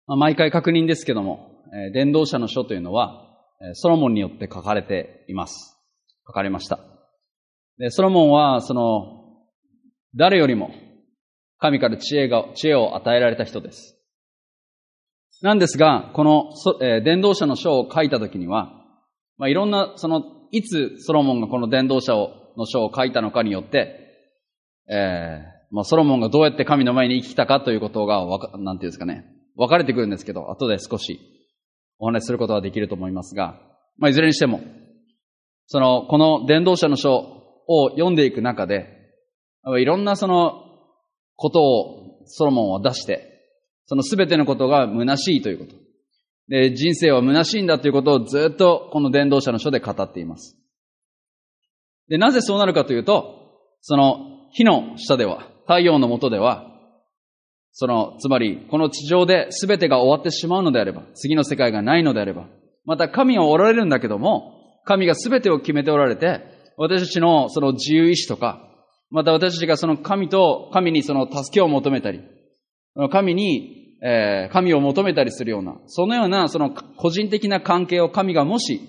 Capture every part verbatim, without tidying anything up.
まあ、毎回確認ですけども、えー、伝道者の書というのは、ソロモンによって書かれています。書かれました。で、ソロモンは、その、誰よりも神から知恵が、知恵を与えられた人です。なんですが、この、えー、伝道者の書を書いたときには、まあ、いろんな、その、いつソロモンがこの伝道者をの書を書いたのかによって、えー、まあ、ソロモンがどうやって神の前に生きたかということがわか、なんていうんですかね、分かれてくるんですけど、後で少しお話しすることができると思いますが、まあ、いずれにしても、その、この伝道者の書を読んでいく中で、いろんなその、ことをソロモンは出して、そのすべてのことが虚しいということ。で、人生は虚しいんだということをずっとこの伝道者の書で語っています。で、なぜそうなるかというと、その火の下では、太陽の下では、その、つまり、この地上で全てが終わってしまうのであれば、次の世界がないのであれば、また神はおられるんだけども、神が全てを決めておられて、私たちのその自由意志とか、また私たちがその神と、神にその助けを求めたり、神に、えー、神を求めたりするような、そのようなその個人的な関係を神がもし、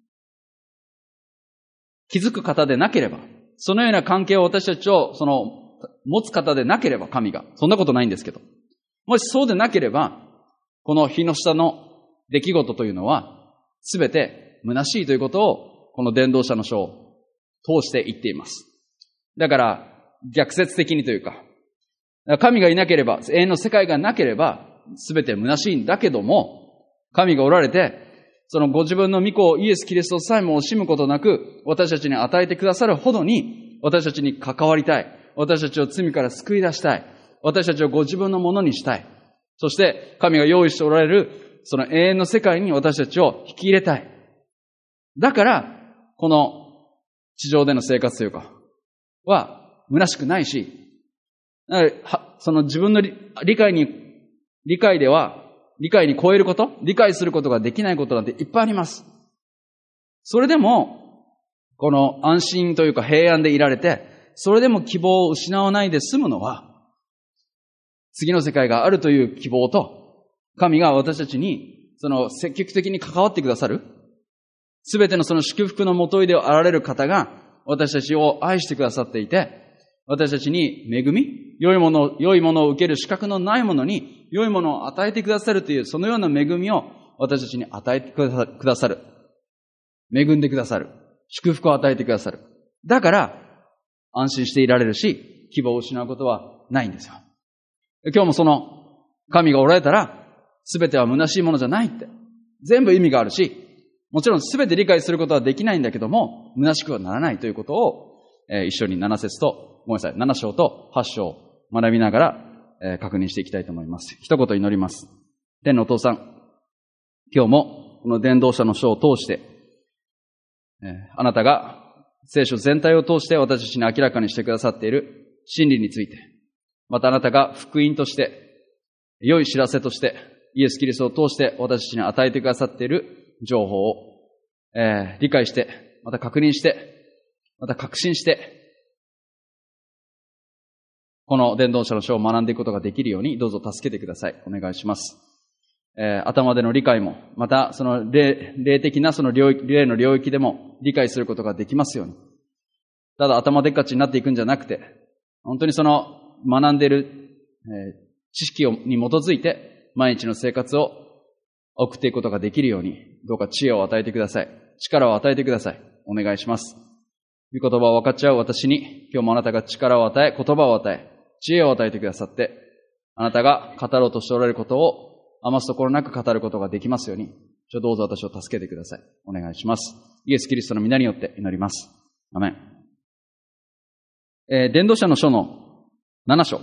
築く方でなければ、そのような関係を私たちを、その、持つ方でなければ、神が。そんなことないんですけど。もしそうでなければ、この火の下の出来事というのは、すべて虚しいということを、この伝道者の書を通して言っています。だから、逆説的にというか、神がいなければ、永遠の世界がなければ、すべて虚しいんだけども、神がおられて、そのご自分の御子イエス・キリストさえも惜しむことなく、私たちに与えてくださるほどに、私たちに関わりたい。私たちを罪から救い出したい。私たちをご自分のものにしたい。そして、神が用意しておられる、その永遠の世界に私たちを引き入れたい。だから、この地上での生活というか、は、虚しくないし、その自分の理解に、理解では、理解に超えること、理解することができないことなんていっぱいあります。それでも、この安心というか平安でいられて、それでも希望を失わないで済むのは、次の世界があるという希望と、神が私たちに、その積極的に関わってくださる、すべてのその祝福のもといであられる方が、私たちを愛してくださっていて、私たちに恵み、良いもの、良いものを受ける資格のないものに、良いものを与えてくださるという、そのような恵みを私たちに与えてくださる。恵んでくださる。祝福を与えてくださる。だから、安心していられるし、希望を失うことはないんですよ。今日もその、神がおられたら、すべては虚しいものじゃないって。全部意味があるし、もちろんすべて理解することはできないんだけども、虚しくはならないということを、えー、一緒になな節と、ごめんなさい、なな章とはち章を学びながら、えー、確認していきたいと思います。一言祈ります。天のお父さん、今日もこの伝道者の書を通して、えー、あなたが聖書全体を通して私たちに明らかにしてくださっている真理について、またあなたが福音として、良い知らせとして、イエス・キリストを通して私たちに与えてくださっている情報を、えー、理解して、また確認して、また確信して、この伝道者の書を学んでいくことができるようにどうぞ助けてください。お願いします。えー、頭での理解も、またその 霊, 霊的なその領域、霊の領域でも理解することができますように。ただ頭でっかちになっていくんじゃなくて、本当にその学んでいる、えー、知識をに基づいて毎日の生活を送っていくことができるように、どうか知恵を与えてください。力を与えてください。お願いします。御言葉を分かっちゃう私に、今日もあなたが力を与え、言葉を与え、知恵を与えてくださって、あなたが語ろうとしておられることを余すところなく語ることができますように、どうぞ私を助けてください。お願いします。イエス・キリストの皆によって祈ります。アメン。えー、伝道者の書のなな章。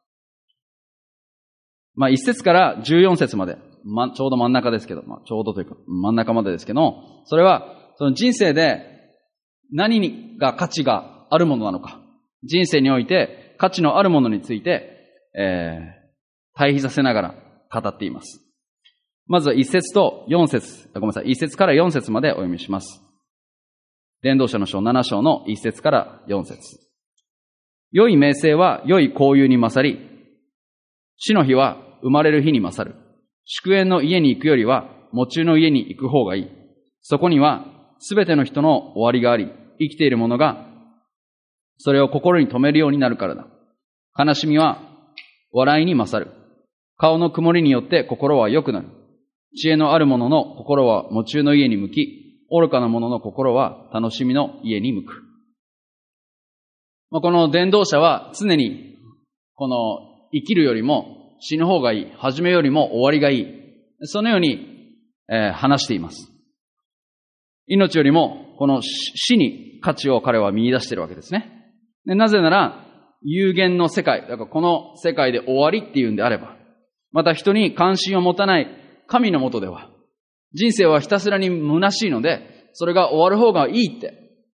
まあ、いち節からじゅうよん節まで、ま、ちょうど真ん中ですけど、まあ、ちょうどというか真ん中までですけど、それは、その人生で何が価値があるものなのか、人生において価値のあるものについて、えー、対比させながら語っています。まずはいち節とよん節、ごめんなさい、いち節からよん節までお読みします。伝道者の書なな章のいち節からよん節。良い名声は良い交友に勝り、死の日は生まれる日に勝る。 祝宴の家に行くよりは、喪中の家に行く方がいい。そこには、すべての人の終わりがあり、生きている者が、それを心に留めるようになるからだ。悲しみは、笑いに勝る。顔の曇りによって心は良くなる。知恵のある者の心は喪中の家に向き、愚かな者の心は楽しみの家に向く。この伝道者は常に、この生きるよりも死ぬ方がいい。始めよりも終わりがいい。そのように、えー、話しています。命よりも、この死に価値を彼は見出しているわけですね。でなぜなら、有限の世界、だからこの世界で終わりっていうんであれば、また人に関心を持たない神の下では、人生はひたすらに虚しいので、それが終わる方がいいって。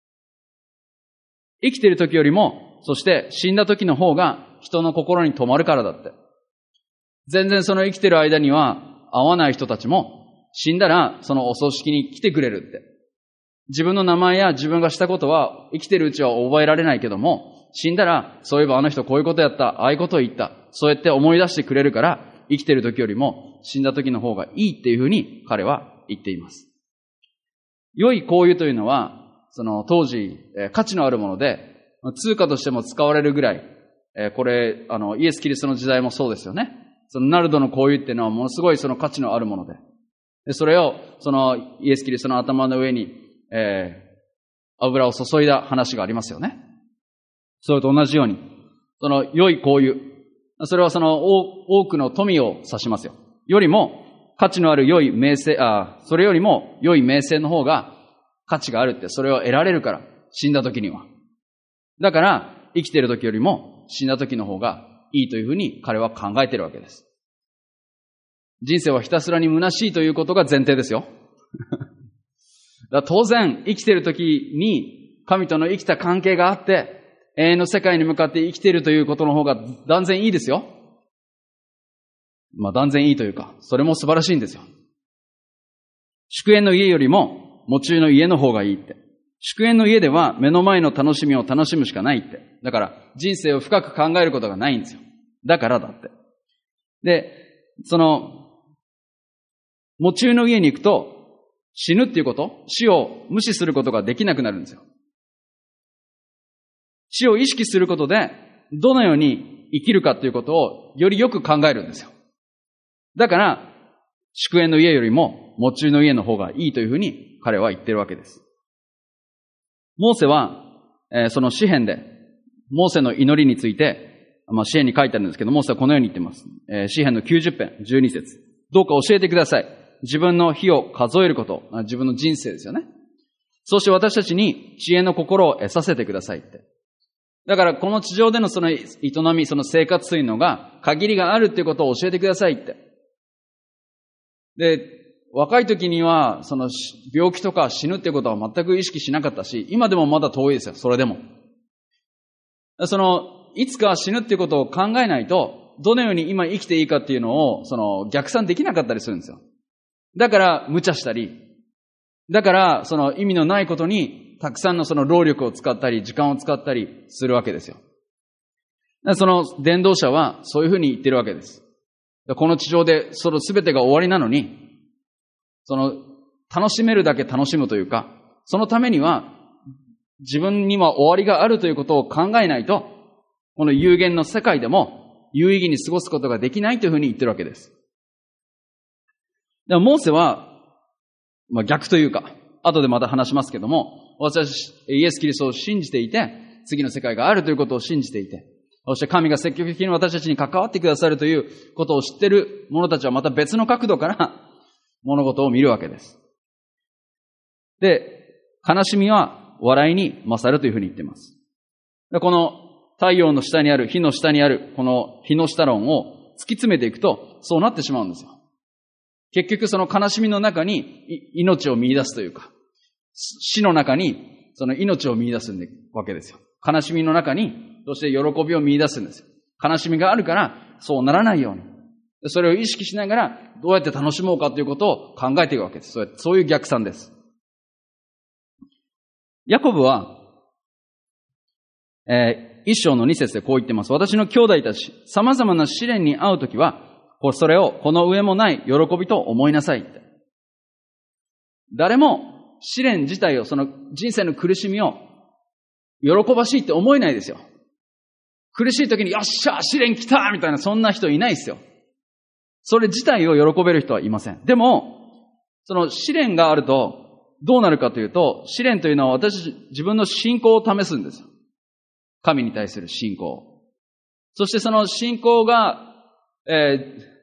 生きている時よりも、そして死んだ時の方が人の心に留まるからだって。全然その生きている間には会わない人たちも、死んだらそのお葬式に来てくれるって。自分の名前や自分がしたことは生きているうちは覚えられないけども、死んだら、そういえばあの人こういうことやった、ああいうことを言った。そうやって思い出してくれるから、生きている時よりも死んだ時の方がいいっていうふうに彼は言っています。良い香油というのは、その当時、えー、価値のあるもので、通貨としても使われるぐらい、えー、これ、あの、イエス・キリストの時代もそうですよね。そのナルドの香油っていうのはものすごいその価値のあるもので。でそれを、そのイエス・キリストの頭の上に、えー、油を注いだ話がありますよね。それと同じように、その良い香油、それはその多くの富を指しますよ。よりも価値のある良い名声、あ、それよりも良い名声の方が価値があるって、それを得られるから、死んだ時には。だから、生きている時よりも死んだ時の方がいいというふうに彼は考えているわけです。人生はひたすらに虚しいということが前提ですよ。だから当然、生きている時に神との生きた関係があって、永遠の世界に向かって生きているということの方が断然いいですよ。まあ断然いいというか、それも素晴らしいんですよ。祝宴の家よりも、喪中の家の方がいいって。祝宴の家では目の前の楽しみを楽しむしかないって。だから人生を深く考えることがないんですよ。だからだって。で、その、喪中の家に行くと、死ぬっていうこと、死を無視することができなくなるんですよ。死を意識することで、どのように生きるかということをよりよく考えるんですよ。だから、祝宴の家よりも、喪中の家の方がいいというふうに彼は言ってるわけです。モーセは、えー、その詩篇で、モーセの祈りについて、まあ、詩篇に書いてあるんですけど、モーセはこのように言っています。えー、詩篇のきゅうじゅっ編、じゅうに節。どうか教えてください。自分の日を数えること、自分の人生ですよね。そして私たちに知恵の心を得させてくださいって。だからこの地上でのその営み、その生活というのが限りがあるっていうことを教えてくださいって。で、若い時にはその病気とか死ぬっていうことは全く意識しなかったし、今でもまだ遠いですよ、それでも。その、いつか死ぬっていうことを考えないと、どのように今生きていいかっていうのを、その逆算できなかったりするんですよ。だから無茶したり、だからその意味のないことにたくさんのその労力を使ったり、時間を使ったりするわけですよ。その伝道者はそういうふうに言ってるわけです。この地上でその全てが終わりなのに、その楽しめるだけ楽しむというか、そのためには自分には終わりがあるということを考えないと、この有限の世界でも有意義に過ごすことができないというふうに言ってるわけです。でもモーセは、まあ、逆というか、後でまた話しますけども、私、イエス・キリストを信じていて、次の世界があるということを信じていて、そして神が積極的に私たちに関わってくださるということを知っている者たちはまた別の角度から物事を見るわけです。で、悲しみは笑いに勝るというふうに言っています。でこの太陽の下にある、火の下にある、この火の下論を突き詰めていくと、そうなってしまうんですよ。結局その悲しみの中に命を見出すというか、死の中にその命を見出すわけですよ。悲しみの中に、そして喜びを見出すんですよ。悲しみがあるから、そうならないように。それを意識しながら、どうやって楽しもうかということを考えていくわけです。そういう逆算です。ヤコブは、えー、一章の二節でこう言ってます。私の兄弟たち、様々な試練に遭うときは、 それをこの上もない喜びと思いなさいって。誰も試練自体を、その人生の苦しみを喜ばしいって思えないですよ。苦しい時によっしゃ試練来たみたいな、そんな人いないですよ。それ自体を喜べる人はいません。でも、その試練があるとどうなるかというと、試練というのは私自分の信仰を試すんですよ。神に対する信仰。そしてその信仰が、えー、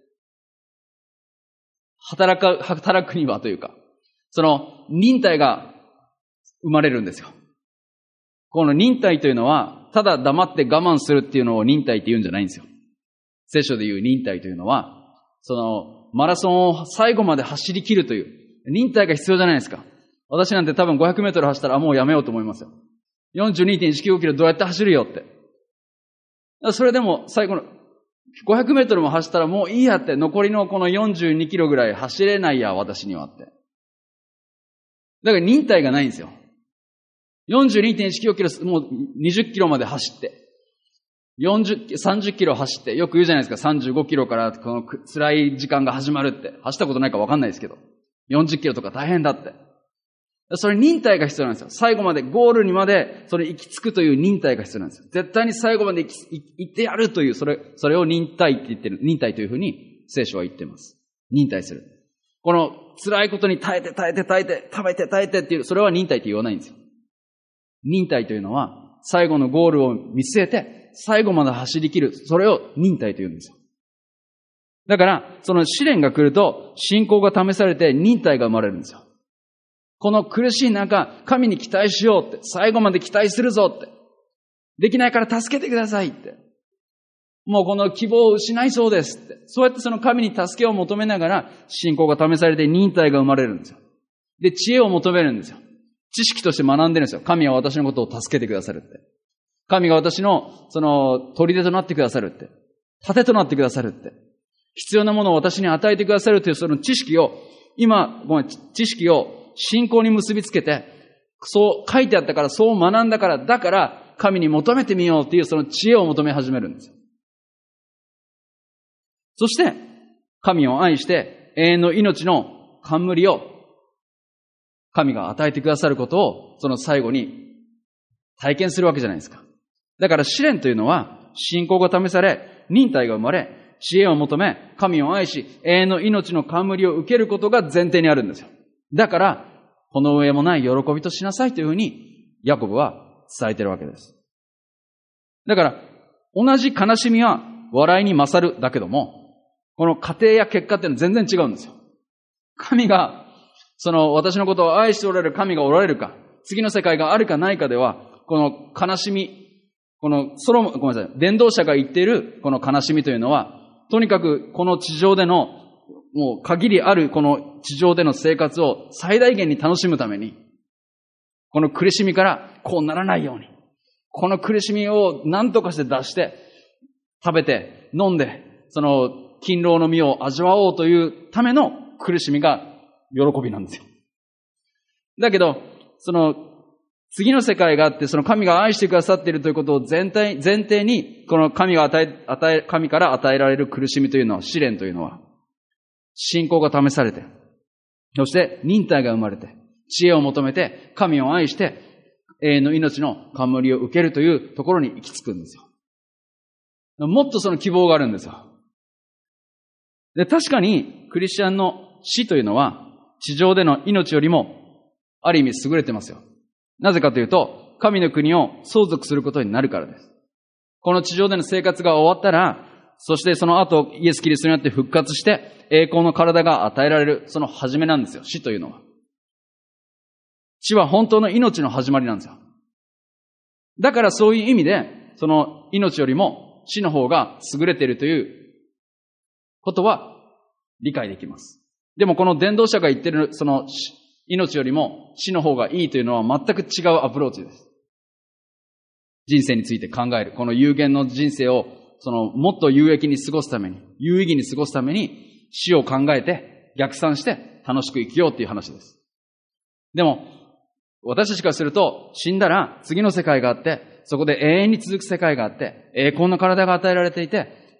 働く、働くにはというか、その忍耐が生まれるんですよ。この忍耐というのは、ただ黙って我慢するっていうのを忍耐って言うんじゃないんですよ。聖書で言う忍耐というのは、そのマラソンを最後まで走り切るという忍耐が必要じゃないですか。私なんて多分ごひゃくメートル走ったらもうやめようと思いますよ。よんじゅうにてんいちきゅうキロどうやって走るよって。それでも最後のごひゃくメートルも走ったらもういいやって、残りのこのよんじゅうにキロぐらい走れないや、私にはって。だから忍耐がないんですよ。よんじゅうにてんいちきゅうキロ、もうにじゅっキロまで走って、よんじゅう、さんじゅっキロ走って、よく言うじゃないですか、さんじゅうごキロからこの辛い時間が始まるって。走ったことないか分かんないですけど。よんじゅっキロとか大変だって。それ忍耐が必要なんですよ。最後まで、ゴールにまで、それ行き着くという忍耐が必要なんですよ。絶対に最後まで行き行ってやるという、それ、それを忍耐って言ってる。忍耐というふうに聖書は言っています。忍耐する。この辛いことに耐えて耐えて耐えて、食べて耐えてっていう、それは忍耐って言わないんですよ。忍耐というのは、最後のゴールを見据えて、最後まで走り切る。それを忍耐と言うんですよ。だから、その試練が来ると、信仰が試されて忍耐が生まれるんですよ。この苦しい中、神に期待しようって、最後まで期待するぞって。できないから助けてくださいって。もうこの希望を失いそうですって。そうやってその神に助けを求めながら、信仰が試されて忍耐が生まれるんですよ。で、知恵を求めるんですよ。知識として学んでるんですよ。神は私のことを助けてくださるって。神が私の、その、砦となってくださるって。盾となってくださるって。必要なものを私に与えてくださるというその知識を、今、ごめん、知識を信仰に結びつけて、そう書いてあったから、そう学んだから、だから神に求めてみようっていうその知恵を求め始めるんですよ。そして、神を愛して永遠の命の冠を神が与えてくださることを、その最後に体験するわけじゃないですか。だから試練というのは、信仰が試され、忍耐が生まれ、知恵を求め、神を愛し、永遠の命の冠を受けることが前提にあるんですよ。だから、この上もない喜びとしなさいというふうに、ヤコブは伝えているわけです。だから、同じ悲しみは笑いに勝るだけども、この過程や結果っていうのは全然違うんですよ。神が、その私のことを愛しておられる神がおられるか、次の世界があるかないかでは、この悲しみ、このソロモン、ごめんなさい、伝道者が言っているこの悲しみというのは、とにかくこの地上での、もう限りあるこの地上での生活を最大限に楽しむために、この苦しみからこうならないように、この苦しみを何とかして出して、食べて飲んで、その勤労の実を味わおうというための苦しみが喜びなんですよ。だけど、その次の世界があって、その神が愛してくださっているということを全体、前提に、この神が与え、与え、神から与えられる苦しみというのは、試練というのは、信仰が試されて、そして忍耐が生まれて、知恵を求めて、神を愛して、永遠の命の冠を受けるというところに行き着くんですよ。もっとその希望があるんですよ。で、確かに、クリスチャンの死というのは、地上での命よりも、ある意味優れてますよ。なぜかというと、神の国を相続することになるからです。この地上での生活が終わったら、そしてその後、イエス・キリストによって復活して、栄光の体が与えられる、その始めなんですよ、死というのは。死は本当の命の始まりなんですよ。だからそういう意味で、その命よりも死の方が優れているということは理解できます。でもこの伝道者が言ってる、その命よりも死の方がいいというのは全く違うアプローチです。人生について考える。この有限の人生を、そのもっと有益に過ごすために、有意義に過ごすために死を考えて逆算して楽しく生きようっていう話です。でも、私たちからすると死んだら次の世界があって、そこで永遠に続く世界があって、栄光の体が与えられていて、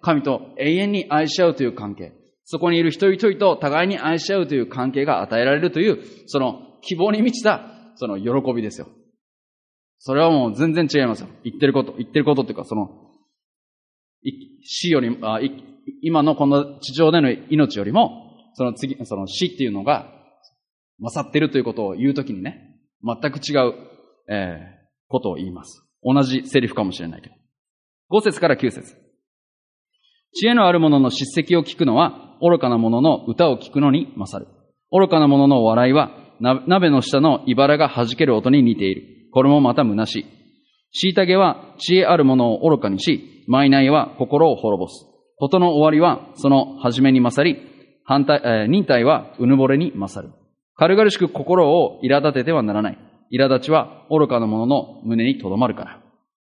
神と永遠に愛し合うという関係。そこにいる一人一人と互いに愛し合うという関係が与えられるという、その希望に満ちた、その喜びですよ。それはもう全然違いますよ。言ってること、言ってることっていうか、その、死より、あ今のこの地上での命よりも、その次、その死っていうのが勝っているということを言うときにね、全く違う、えー、ことを言います。同じセリフかもしれないけど。ご節からきゅう節。知恵のある者の叱責を聞くのは、愚かな者の歌を聞くのに勝る。愚かな者の笑いは、鍋の下の茨が弾ける音に似ている。これもまた虚しい。虐げは知恵ある者を愚かにし、賄いは心を滅ぼす。事の終わりはその始めに勝り、反対、えー、忍耐はうぬぼれに勝る。軽々しく心を苛立ててはならない。苛立ちは愚かな者の胸にとどまるから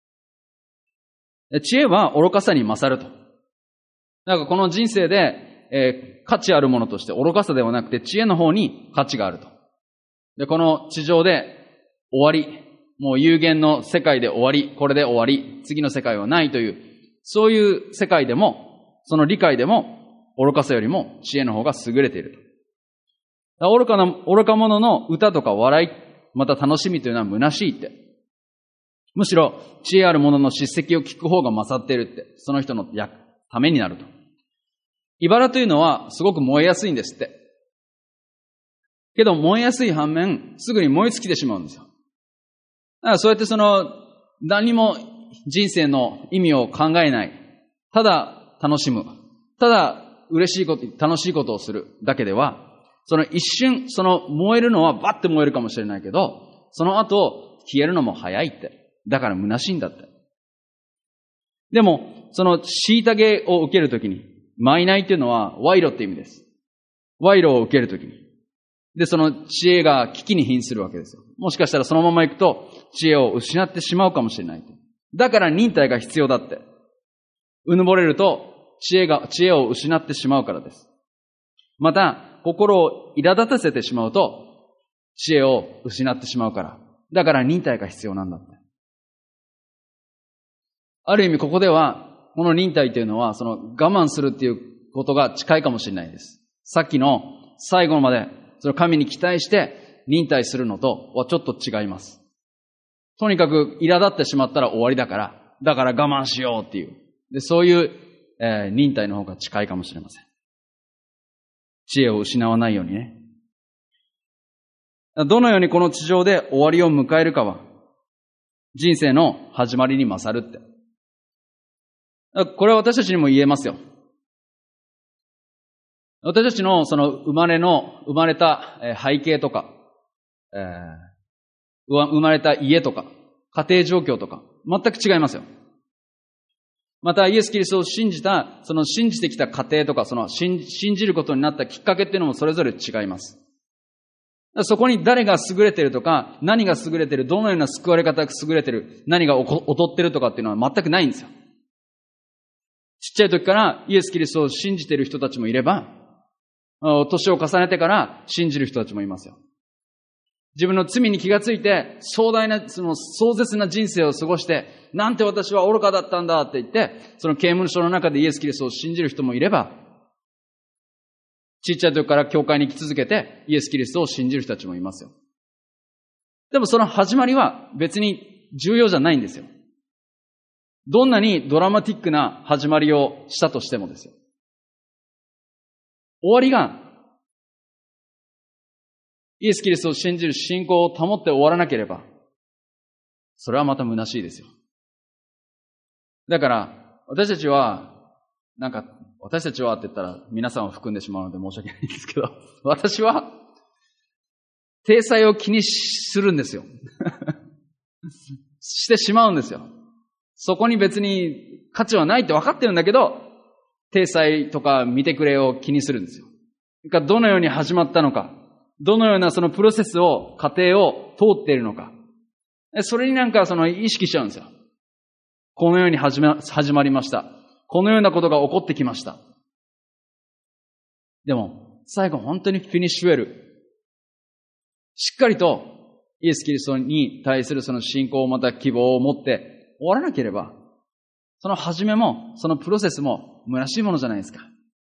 。知恵は愚かさに勝ると。なんかこの人生で、えー、価値あるものとして愚かさではなくて知恵の方に価値があると。で、この地上で終わり、もう有限の世界で終わり、これで終わり、次の世界はないという、そういう世界でも、その理解でも、愚かさよりも知恵の方が優れていると。愚かな、愚か者の歌とか笑い、また楽しみというのは虚しいって。むしろ、知恵ある者の叱責を聞く方が勝っているって、その人のためになると。茨というのはすごく燃えやすいんですって。けど燃えやすい反面、すぐに燃え尽きてしまうんですよ。だからそうやってその、何にも人生の意味を考えない。ただ楽しむ。ただ嬉しいこと、楽しいことをするだけでは、その一瞬、その燃えるのはバッて燃えるかもしれないけど、その後消えるのも早いって。だから虚しいんだって。でも、その虐げを受けるときに、賄いっていうのは賄賂って意味です。賄賂を受けるときに。で、その知恵が危機に瀕するわけですよ。もしかしたらそのまま行くと知恵を失ってしまうかもしれない。だから忍耐が必要だって。うぬぼれると知恵が、知恵を失ってしまうからです。また、心を苛立たせてしまうと知恵を失ってしまうから。だから忍耐が必要なんだって。ある意味ここでは、この忍耐というのは、その我慢するっていうことが近いかもしれないです。さっきの最後まで、その神に期待して忍耐するのとはちょっと違います。とにかく苛立ってしまったら終わりだから、だから我慢しようっていう。で、そういう、えー、忍耐の方が近いかもしれません。知恵を失わないようにね。どのようにこの地上で終わりを迎えるかは、人生の始まりに勝るって。これは私たちにも言えますよ。私たちのその生まれの、生まれた背景とか、えー、生まれた家とか、家庭状況とか、全く違いますよ。またイエス・キリストを信じた、その信じてきた過程とか、その信じることになったきっかけっていうのもそれぞれ違います。そこに誰が優れてるとか、何が優れてる、どのような救われ方が優れてる、何が劣ってるとかっていうのは全くないんですよ。ちっちゃい時からイエス・キリストを信じている人たちもいれば、年を重ねてから信じる人たちもいますよ。自分の罪に気がついて、壮大な、その壮絶な人生を過ごして、なんて私は愚かだったんだって言って、その刑務所の中でイエス・キリストを信じる人もいれば、ちっちゃい時から教会に来続けて、イエス・キリストを信じる人たちもいますよ。でもその始まりは別に重要じゃないんですよ。どんなにドラマティックな始まりをしたとしてもですよ。終わりが、イエス・キリストを信じる信仰を保って終わらなければ、それはまた虚しいですよ。だから、私たちは、なんか、私たちはって言ったら皆さんを含んでしまうので申し訳ないんですけど、私は、体裁を気にするんですよ。してしまうんですよ。そこに別に価値はないって分かってるんだけど、体裁とか見てくれを気にするんですよ。どのように始まったのか、どのようなそのプロセスを、過程を通っているのか。それになんかその意識しちゃうんですよ。このように始ま、始まりました。このようなことが起こってきました。でも、最後本当にフィニッシュウェル。しっかりとイエス・キリストに対するその信仰をまた希望を持って終わらなければ、 その始めも、そのプロセスも虚しいものじゃないですか。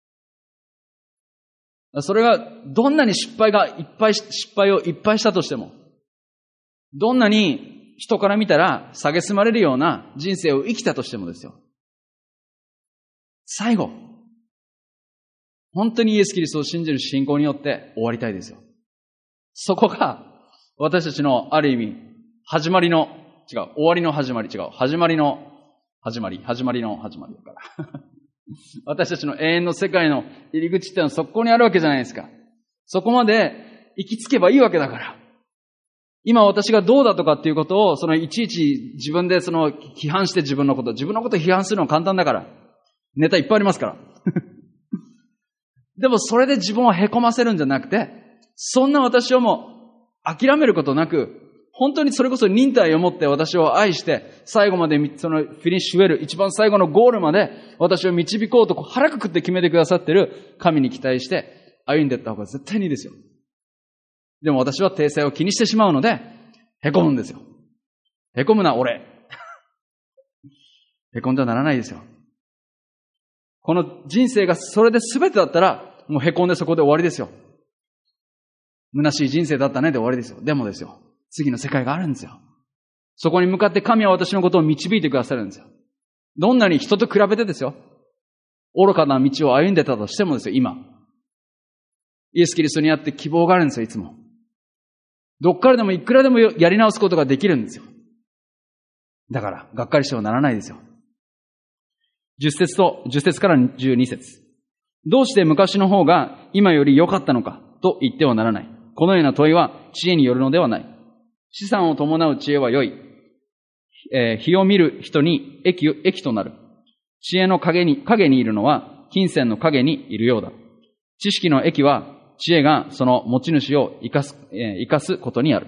それがどんなに失敗がいっぱい、失敗をいっぱいしたとしても、どんなに人から見たら蔑まれるような人生を生きたとしてもですよ。最後、本当にイエス・キリストを信じる信仰によって終わりたいですよ。そこが私たちのある意味、始まりの、違う、終わりの始まり、違う、始まりの始まり、始まりの始まりだから。私たちの永遠の世界の入り口ってのはそこにあるわけじゃないですか。そこまで行き着けばいいわけだから。今私がどうだとかっていうことを、そのいちいち自分でその批判して自分のこと、自分のことを批判するのは簡単だから。ネタいっぱいありますから。でもそれで自分を凹ませるんじゃなくて、そんな私をもう諦めることなく、本当にそれこそ忍耐を持って私を愛して、最後までそのフィニッシュウェル、一番最後のゴールまで私を導こうと腹くくって決めてくださってる神に期待して歩んでいった方が絶対にいいですよ。でも私は体裁を気にしてしまうので、凹むんですよ。凹むな、俺。凹んではならないですよ。この人生がそれで全てだったら、もう凹んでそこで終わりですよ。虚しい人生だったねで終わりですよ。でもですよ。次の世界があるんですよ。そこに向かって神は私のことを導いてくださるんですよ。どんなに人と比べてですよ。愚かな道を歩んでたとしてもですよ、今。イエス・キリストにあって希望があるんですよ、いつも。どっからでもいくらでもやり直すことができるんですよ。だから、がっかりしてはならないですよ。じゅっ節と、じゅっ節からじゅうに節。どうして昔の方が今より良かったのかと言ってはならない。このような問いは知恵によるのではない。資産を伴う知恵は良い。えー、日を見る人に益、益となる。知恵の影に、影にいるのは金銭の影にいるようだ。知識の益は知恵がその持ち主を生かす、えー、生かすことにある。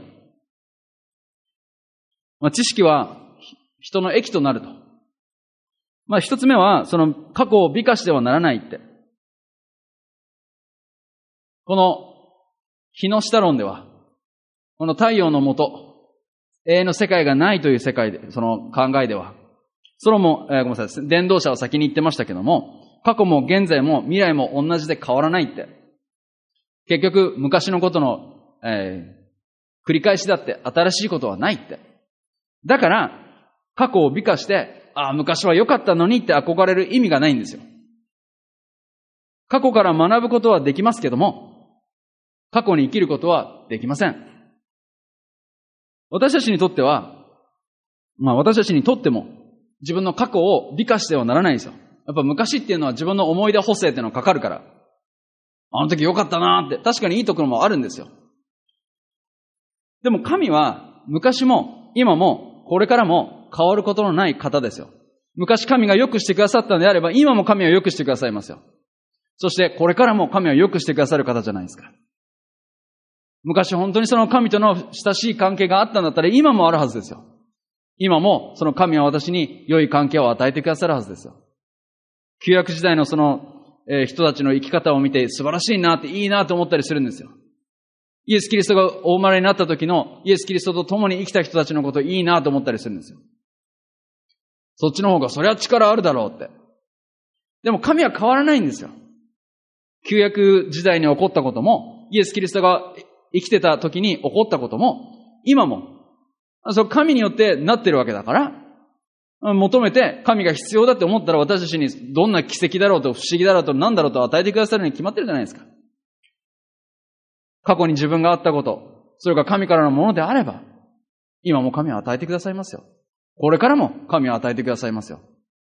まあ、知識は人の益となると。まあ一つ目は、その過去を美化してはならないって。この日の下論では、この太陽の下、永遠の世界がないという世界で、その考えでは、ソロモン、えー、ごめんなさい、伝道者は先に言ってましたけども、過去も現在も未来も同じで変わらないって。結局、昔のことの、えー、繰り返しだって新しいことはないって。だから、過去を美化して、ああ、昔は良かったのにって憧れる意味がないんですよ。過去から学ぶことはできますけども、過去に生きることはできません。私たちにとっては、まあ私たちにとっても、自分の過去を美化してはならないんですよ。やっぱ昔っていうのは自分の思い出補正っていうのがかかるから、あの時良かったなーって、確かにいいところもあるんですよ。でも神は昔も今もこれからも変わることのない方ですよ。昔神が良くしてくださったのであれば、今も神は良くしてくださいますよ。そしてこれからも神は良くしてくださる方じゃないですか。昔本当にその神との親しい関係があったんだったら今もあるはずですよ。今もその神は私に良い関係を与えてくださるはずですよ。旧約時代のその人たちの生き方を見て素晴らしいなっていいなと思ったりするんですよ。イエス・キリストがお生まれになった時のイエス・キリストと共に生きた人たちのこといいなと思ったりするんですよ。そっちの方がそれは力あるだろうって。でも神は変わらないんですよ。旧約時代に起こったことも、イエス・キリストが生きてた時に起こったことも、今も、その神によってなってるわけだから、求めて神が必要だって思ったら私たちにどんな奇跡だろうと不思議だろうと何だろうと与えてくださるに決まってるじゃないですか。過去に自分があったこと、それが神からのものであれば、今も神は与えてくださいますよ。これからも神は与えてくださいますよ。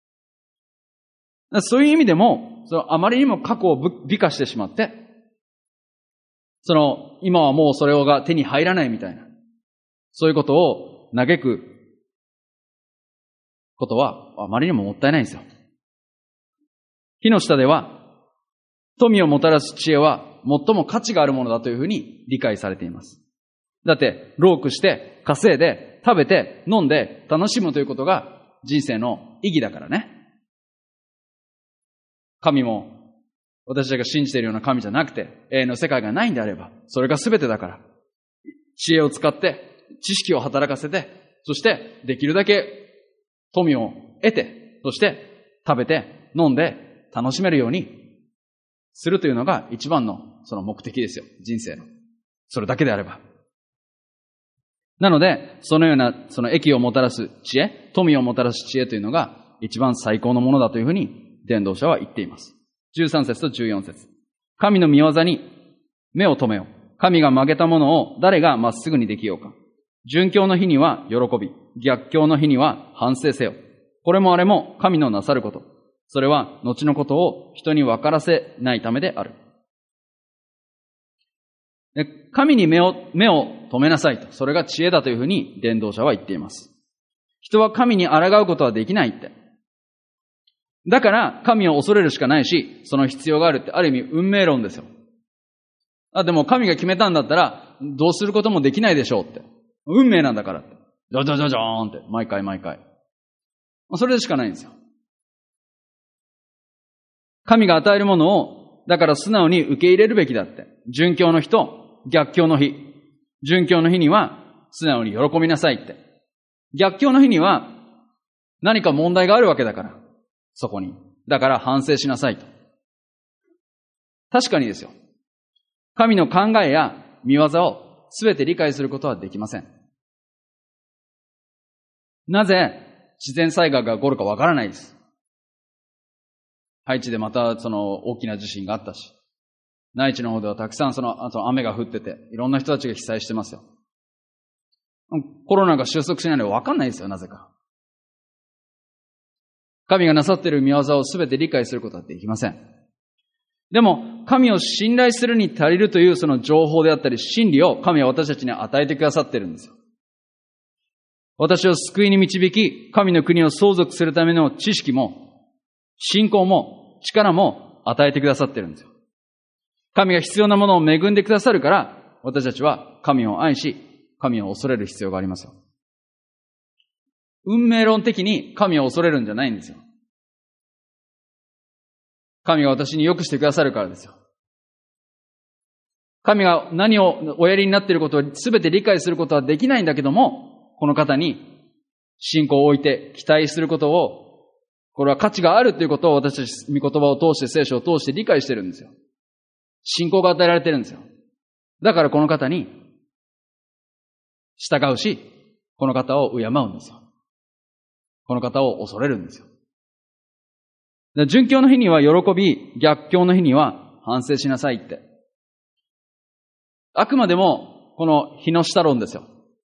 そういう意味でも、そのあまりにも過去を美化してしまって、その今はもうそれが手に入らないみたいな、そういうことを嘆くことはあまりにももったいないんですよ。火の下では、富をもたらす知恵は最も価値があるものだというふうに理解されています。だって、労苦して、稼いで、食べて、飲んで、楽しむということが人生の意義だからね。神も、私たちが信じているような神じゃなくて、永遠の世界がないんであれば、それが全てだから。知恵を使って、知識を働かせて、そして、できるだけ富を得て、 そして食べて飲んで楽しめるようにするというのが一番のその目的ですよ。人生の。それだけであれば。なので、そのようなその益をもたらす知恵、富をもたらす知恵というのが一番最高のものだというふうに伝道者は言っています。じゅうさん節とじゅうよん節。神の御業に目を留めよう。神が曲げたものを誰がまっすぐにできようか。順境の日には喜び、逆境の日には反省せよ。これもあれも神のなさること。それは後のことを人に分からせないためである。神に目を、目を留めなさいと。それが知恵だというふうに伝道者は言っています。人は神に抗うことはできないって。だから神を恐れるしかないし、その必要があるってある意味運命論ですよ。あ、でも神が決めたんだったらどうすることもできないでしょうって。運命なんだからって。ジャジャジャジャーンって毎回毎回。それでしかないんですよ。神が与えるものをだから素直に受け入れるべきだって。順境の日と逆境の日。順境の日には素直に喜びなさいって。逆境の日には何か問題があるわけだから。そこに。だから反省しなさいと。確かにですよ。神の考えや見業をすべて理解することはできません。なぜ自然災害が起こるかわからないです。ハイチでまたその大きな地震があったし、内地の方ではたくさんその、あと雨が降ってて、いろんな人たちが被災してますよ。コロナが収束しないのでわかんないですよ、なぜか。神がなさっている見業をすべて理解することはできません。でも、神を信頼するに足りるというその情報であったり、真理を神は私たちに与えてくださっているんですよ。私を救いに導き、神の国を相続するための知識も、信仰も、力も与えてくださっているんですよ。神が必要なものを恵んでくださるから、私たちは神を愛し、神を恐れる必要がありますよ。運命論的に神を恐れるんじゃないんですよ。神が私に良くしてくださるからですよ。神が何をおやりになっていることを全て理解することはできないんだけども、この方に信仰を置いて期待することを、これは価値があるということを私たち御言葉を通して聖書を通して理解しているんですよ。信仰が与えられているんですよ。だからこの方に従うし、この方を敬うんですよ。この方を恐れるんですよ。順境の日には喜び、逆境の日には反省しなさいって。あくまでもこの日の下論ですよ。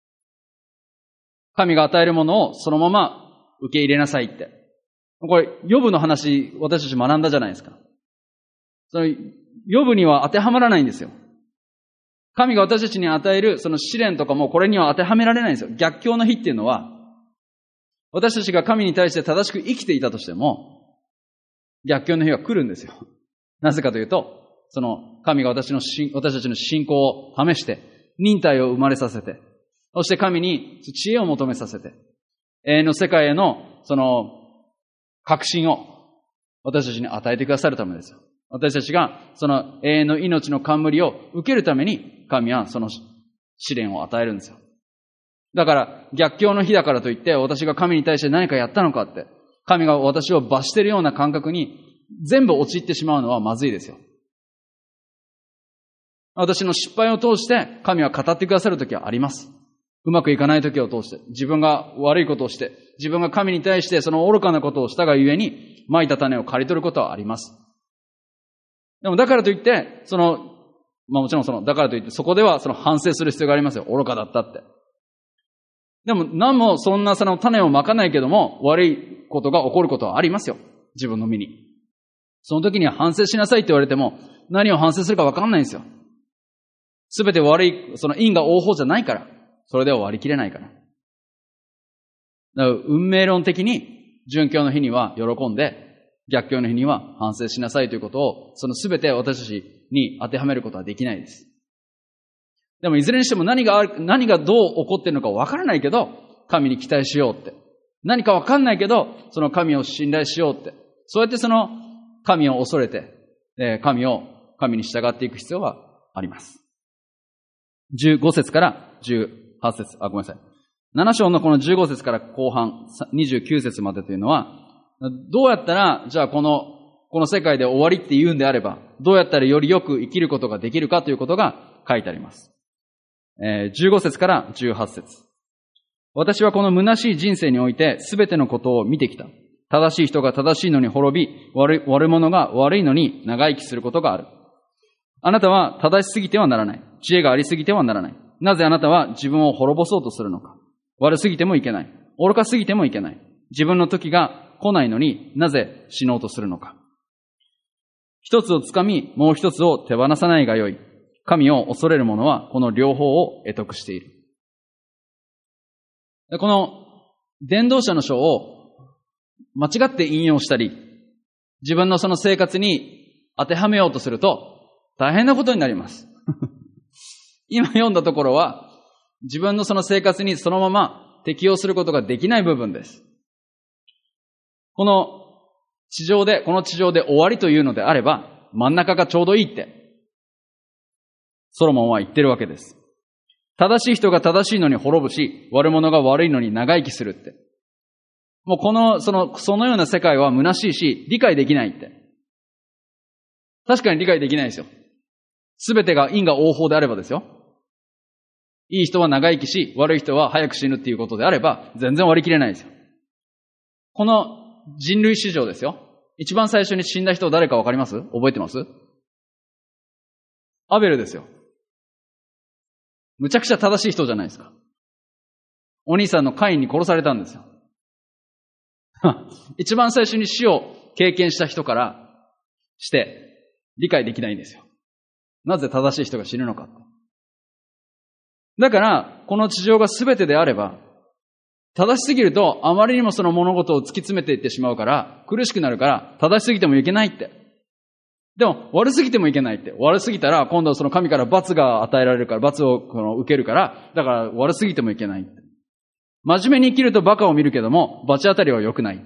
神が与えるものをそのまま受け入れなさいって。これ、ヨブの話、私たち学んだじゃないですか。そのヨブには当てはまらないんですよ。神が私たちに与えるその試練とかもこれには当てはめられないんですよ。逆境の日っていうのは、私たちが神に対して正しく生きていたとしても、逆境の日が来るんですよ。なぜかというと、その神が私の私たちの信仰を試して、忍耐を生まれさせて、そして神に知恵を求めさせて、永遠の世界へのその確信を私たちに与えてくださるためですよ。私たちがその永遠の命の冠を受けるために、神はその試練を与えるんですよ。だから逆境の日だからといって私が神に対して何かやったのかって、神が私を罰しているような感覚に全部陥ってしまうのはまずいですよ。私の失敗を通して神は語ってくださるときはあります。うまくいかないときを通して、自分が悪いことをして、自分が神に対してその愚かなことをしたがゆえに、蒔いた種を刈り取ることはあります。でもだからといって、その、まあもちろんその、だからといってそこではその反省する必要がありますよ。愚かだったって。でも何もそんなその種をまかないけども、悪いことが起こることはありますよ。自分の身に。その時には反省しなさいって言われても、何を反省するか分かんないんですよ。すべて悪い、その因果応報じゃないから。それでは割り切れないから。だから運命論的に、順境の日には喜んで、逆境の日には反省しなさいということを、そのすべて私たちに当てはめることはできないです。でもいずれにしても何がある、何がどう起こっているのか分からないけど、神に期待しようって。何か分かんないけど、その神を信頼しようって。そうやってその神を恐れて、神を、神に従っていく必要はあります。じゅうご節からじゅうはち節、あ、ごめんなさい。なな章のこのじゅうご節から後半、にじゅうきゅう節までというのは、 どうやったら、じゃあこの、この世界で終わりって言うんであれば、どうやったらよりよく生きることができるかということが書いてあります。えー、じゅうご節からじゅうはち節。私はこの虚しい人生においてすべてのことを見てきた。正しい人が正しいのに滅び、悪い、悪者が悪いのに長生きすることがある。あなたは正しすぎてはならない。知恵がありすぎてはならない。なぜあなたは自分を滅ぼそうとするのか。悪すぎてもいけない。愚かすぎてもいけない。自分の時が来ないのになぜ死のうとするのか。一つをつかみ、もう一つを手放さないがよい。神を恐れる者はこの両方を得得している。この伝道者の書を間違って引用したり、自分のその生活に当てはめようとすると大変なことになります。今読んだところは自分のその生活にそのまま適用することができない部分です。この地上で、この地上で終わりというのであれば、真ん中がちょうどいいって、ソロモンは言ってるわけです。正しい人が正しいのに滅ぶし、悪者が悪いのに長生きするって。もうこの、その、そのような世界は虚しいし、理解できないって。確かに理解できないですよ。すべてが因果応報であればですよ。いい人は長生きし、悪い人は早く死ぬっていうことであれば、全然割り切れないですよ。この人類史上ですよ。一番最初に死んだ人誰かわかります？覚えてます？アベルですよ。むちゃくちゃ正しい人じゃないですか。お兄さんのカインに殺されたんですよ。一番最初に死を経験した人からして理解できないんですよ。なぜ正しい人が死ぬのかって。だから、この地上が全てであれば、正しすぎるとあまりにもその物事を突き詰めていってしまうから、苦しくなるから、正しすぎてもいけないって。でも、悪すぎてもいけないって。悪すぎたら、今度はその神から罰が与えられるから、罰をこの受けるから、だから悪すぎてもいけないって。真面目に生きると馬鹿を見るけども、罰当たりは良くないって。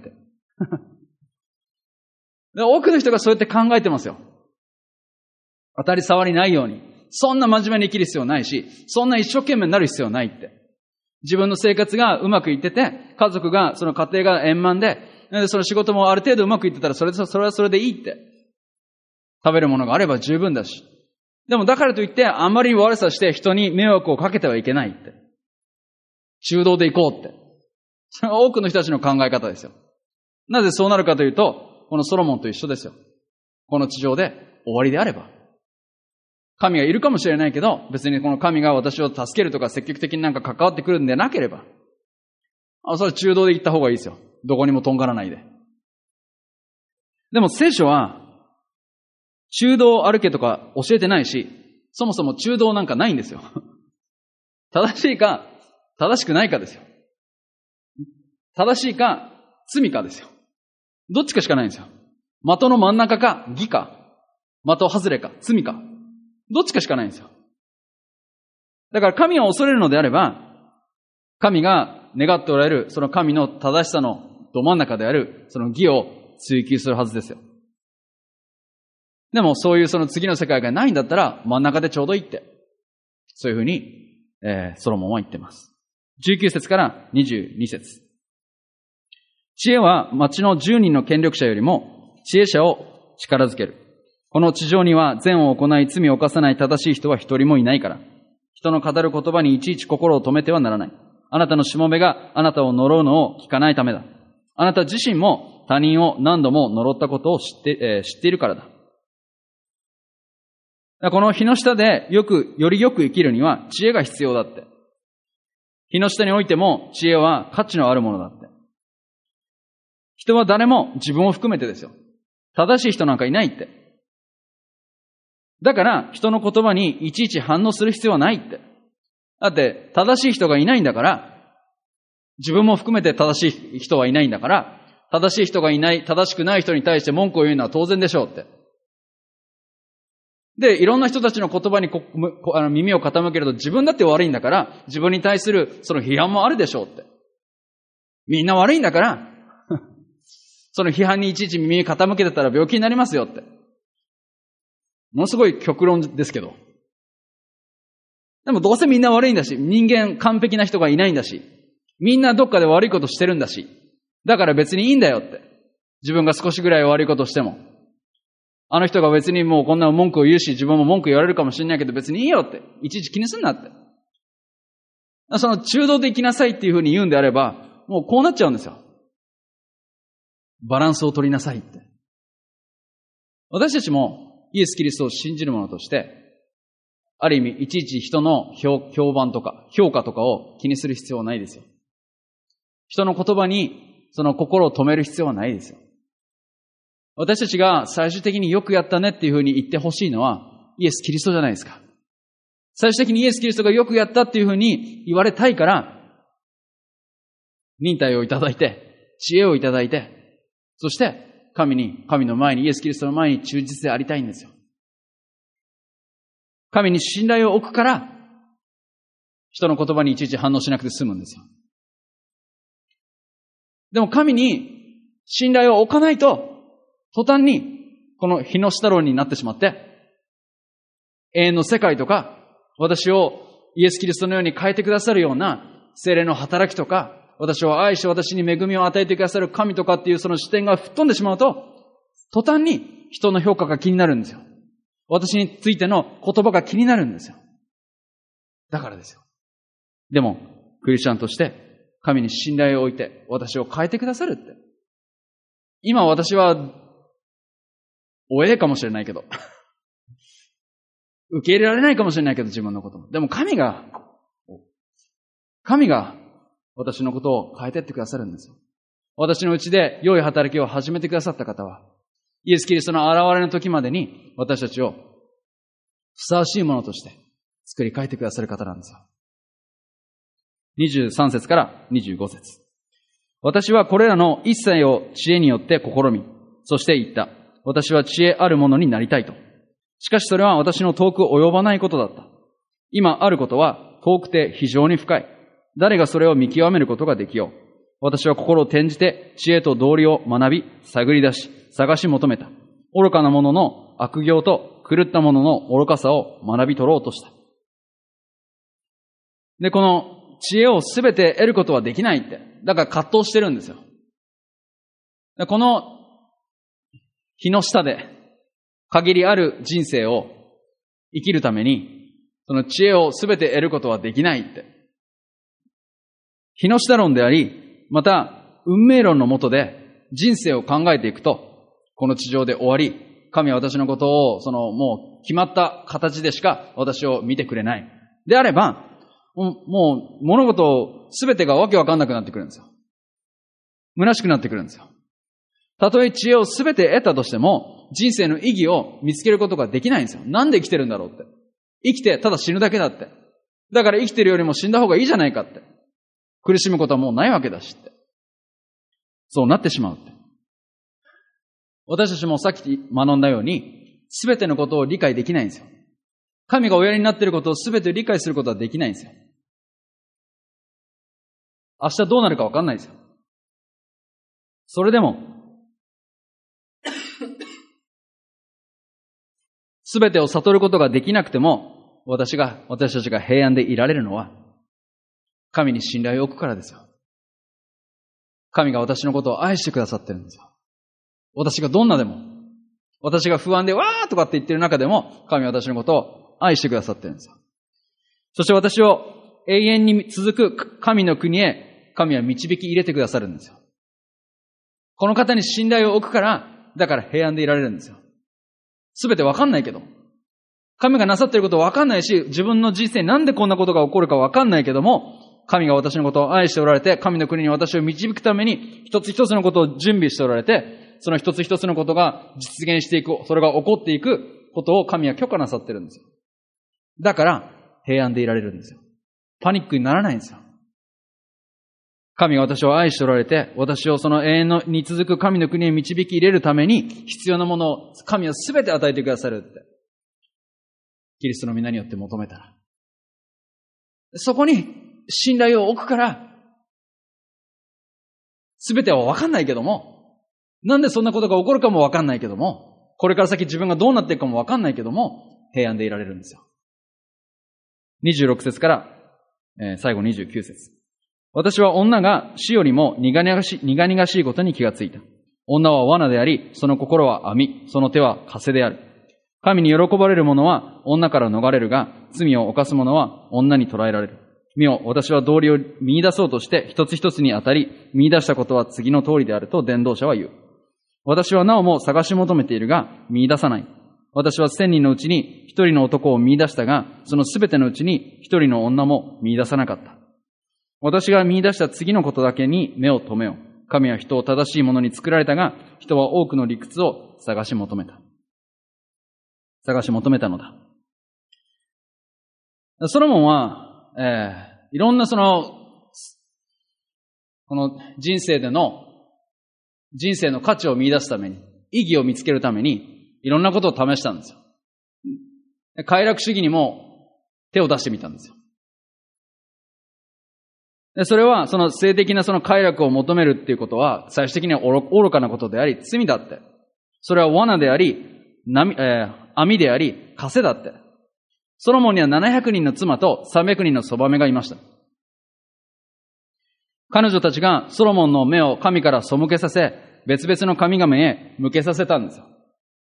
で多くの人がそうやって考えてますよ。当たり障りないように。そんな真面目に生きる必要ないし、そんな一生懸命になる必要ないって。自分の生活がうまくいってて、家族が、その家庭が円満で、その仕事もある程度うまくいってたら、それ、それはそれでいいって。食べるものがあれば十分だし。でもだからといって、あんまり悪さして人に迷惑をかけてはいけないって。中道で行こうって。それは多くの人たちの考え方ですよ。なぜそうなるかというと、このソロモンと一緒ですよ。この地上で終わりであれば。神がいるかもしれないけど、別にこの神が私を助けるとか積極的になんか関わってくるんでなければ、あ、それ中道で行った方がいいですよ。どこにもとんがらないで。でも聖書は、中道歩けとか教えてないし、そもそも中道なんかないんですよ。正しいか、正しくないかですよ。正しいか、罪かですよ。どっちかしかないんですよ。的の真ん中か、義か、的外れか、罪か。どっちかしかないんですよ。だから神を恐れるのであれば、神が願っておられる、その神の正しさのど真ん中である、その義を追求するはずですよ。でもそういうその次の世界がないんだったら、真ん中でちょうどいいって。そういうふうに、えー、ソロモンは言っています。じゅうきゅう節からにじゅうに節。知恵は町のじゅうにんの権力者よりも知恵者を力づける。この地上には善を行い罪を犯さない正しい人は一人もいないから。人の語る言葉にいちいち心を止めてはならない。あなたのしもべがあなたを呪うのを聞かないためだ。あなた自身も他人を何度も呪ったことを知って、えー、知っているからだ。この日の下でよく、よりよく生きるには知恵が必要だって。日の下においても知恵は価値のあるものだって。人は誰も自分を含めてですよ。正しい人なんかいないって。だから人の言葉にいちいち反応する必要はないって。だって正しい人がいないんだから、自分も含めて正しい人はいないんだから、正しい人がいない、正しくない人に対して文句を言うのは当然でしょうって。で、いろんな人たちの言葉にここあの耳を傾けると自分だって悪いんだから、自分に対するその批判もあるでしょうって。みんな悪いんだから、その批判にいちいち耳傾けてたら病気になりますよって。ものすごい極論ですけど。でもどうせみんな悪いんだし、人間完璧な人がいないんだし、みんなどっかで悪いことしてるんだし、だから別にいいんだよって。 自分が少しぐらい悪いことしても、あの人が別にもうこんな文句を言うし、自分も文句言われるかもしれないけど別にいいよって。いちいち気にすんなって。その中道で生きなさいっていうふうに言うんであれば、もうこうなっちゃうんですよ。バランスを取りなさいって。私たちもイエス・キリストを信じる者として、ある意味いちいち人の評判とか評価とかを気にする必要はないですよ。人の言葉にその心を止める必要はないですよ。私たちが最終的によくやったねっていうふうに言ってほしいのはイエス・キリストじゃないですか。最終的にイエス・キリストがよくやったっていうふうに言われたいから、忍耐をいただいて、知恵をいただいて、そして神に、神の前に、イエス・キリストの前に忠実でありたいんですよ。神に信頼を置くから、人の言葉にいちいち反応しなくて済むんですよ。でも神に信頼を置かないと、途端にこの日の下論になってしまって、永遠の世界とか、私をイエス・キリストのように変えてくださるような聖霊の働きとか、私を愛し私に恵みを与えてくださる神とかっていうその視点が吹っ飛んでしまうと、途端に人の評価が気になるんですよ。私についての言葉が気になるんですよ。だからですよ。でも、クリスチャンとして神に信頼を置いて私を変えてくださるって。今私は、おえかもしれないけど、受け入れられないかもしれないけど自分のことも。でも神が、神が私のことを変えてってくださるんですよ。私のうちで良い働きを始めてくださった方は、イエス・キリストの現れの時までに私たちをふさわしいものとして作り変えてくださる方なんですよ。にじゅうさん節からにじゅうご節。私はこれらの一切を知恵によって試み、そして言った。私は知恵あるものになりたいと。しかしそれは私の遠く及ばないことだった。今あることは遠くて非常に深い。誰がそれを見極めることができよう。私は心を転じて知恵と道理を学び、探り出し、探し求めた。愚かな者の悪行と狂った者の愚かさを学び取ろうとした。で、この知恵をすべて得ることはできないって。だから葛藤してるんですよ。この日の下で限りある人生を生きるために、その知恵をすべて得ることはできないって。日の下論であり、また運命論の下で人生を考えていくと、この地上で終わり、神は私のことを、そのもう決まった形でしか私を見てくれない。であれば、もう物事すべてがわけわかんなくなってくるんですよ。虚しくなってくるんですよ。たとえ知恵をすべて得たとしても、人生の意義を見つけることができないんですよ。なんで生きてるんだろうって。生きてただ死ぬだけだって。だから生きてるよりも死んだ方がいいじゃないかって。苦しむことはもうないわけだしって。そうなってしまうって。私たちもさっき学んだように、すべてのことを理解できないんですよ。神がおやりになっていることをすべて理解することはできないんですよ。明日どうなるかわかんないですよ。それでも、すべてを悟ることができなくても、私が、私たちが平安でいられるのは、神に信頼を置くからですよ。神が私のことを愛してくださってるんですよ。私がどんなでも、私が不安でわーとかって言ってる中でも、神は私のことを愛してくださってるんですよ。そして私を永遠に続く神の国へ、神は導き入れてくださるんですよ。この方に信頼を置くから、だから平安でいられるんですよ。すべてわかんないけど。神がなさっていることわかんないし、自分の人生になんでこんなことが起こるかわかんないけども、神が私のことを愛しておられて、神の国に私を導くために、一つ一つのことを準備しておられて、その一つ一つのことが実現していく、それが起こっていくことを神は許可なさってるんですよ。だから、平安でいられるんですよ。パニックにならないんですよ。神が私を愛しておられて、私をその永遠のに続く神の国へ導き入れるために、必要なものを神はすべて与えてくださるって。キリストの皆によって求めたら。そこに信頼を置くから、すべてはわかんないけども、なんでそんなことが起こるかもわかんないけども、これから先自分がどうなっていくかもわかんないけども、平安でいられるんですよ。にじゅうろく節から、えー、最後にじゅうきゅう節。私は女が死よりも苦々しい、苦々しいことに気がついた。 女は罠であり、その心は網、その手は枷である。神に喜ばれる者は女から逃れるが、罪を犯す者は女に捕らえられる。見よ、私は道理を見出そうとして一つ一つに当たり、見出したことは次の通りであると伝道者は言う。私はなおも探し求めているが、見出さない。私は千人のうちに一人の男を見出したが、そのすべてのうちに一人の女も見出さなかった。私が見出した次のことだけに目を留めよう。神は人を正しいものに作られたが、人は多くの理屈を探し求めた。探し求めたのだ。ソロモンは、えー、いろんなその、この人生での、人生の価値を見出すために、意義を見つけるために、いろんなことを試したんですよ。快楽主義にも手を出してみたんですよ。でそれは、その性的なその快楽を求めるっていうことは、最終的には愚かなことであり、罪だって。それは罠であり、波えー、網であり、枷だって。ソロモンにはななひゃくにんの妻とさんびゃくにんのそばめがいました。彼女たちがソロモンの目を神から背けさせ、別々の神々へ向けさせたんですよ。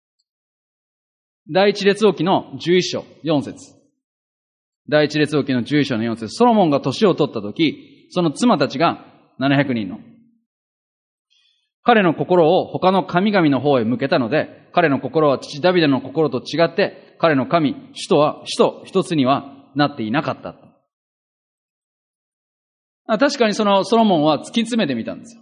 第一列王記のじゅういっ章よん節。第一列王記のじゅういっ章のよん節。ソロモンが年を取ったとき、その妻たちがななひゃくにんの。彼の心を他の神々の方へ向けたので、彼の心は父ダビデの心と違って、彼の神、主とは、主と一つにはなっていなかった。確かにそのソロモンは突き詰めてみたんですよ。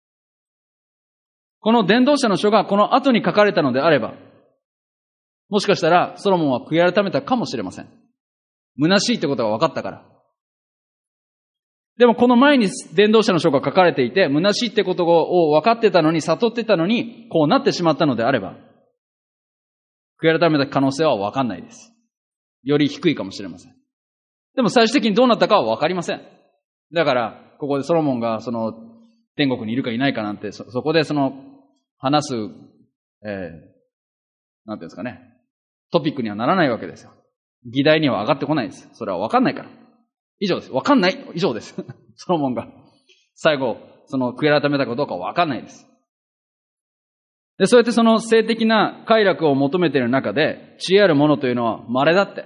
この伝道者の書がこの後に書かれたのであれば、もしかしたらソロモンは悔い改めたかもしれません。虚しいってことが分かったから。でもこの前に伝道者の書が書かれていて、虚しいってことを分かってたのに、悟ってたのに、こうなってしまったのであれば、悔い改めた可能性は分かんないです。より低いかもしれません。でも最終的にどうなったかは分かりません。だから、ここでソロモンがその天国にいるかいないかなんて、そ, そこでその話す、えー、なんていうんですかね、トピックにはならないわけですよ。議題には上がってこないです。それは分かんないから。以上です。分かんない。以上です。ソロモンが最後、その悔い改めたかどうかは分かんないです。で、そうやってその性的な快楽を求めている中で、知恵あるものというのは稀だって。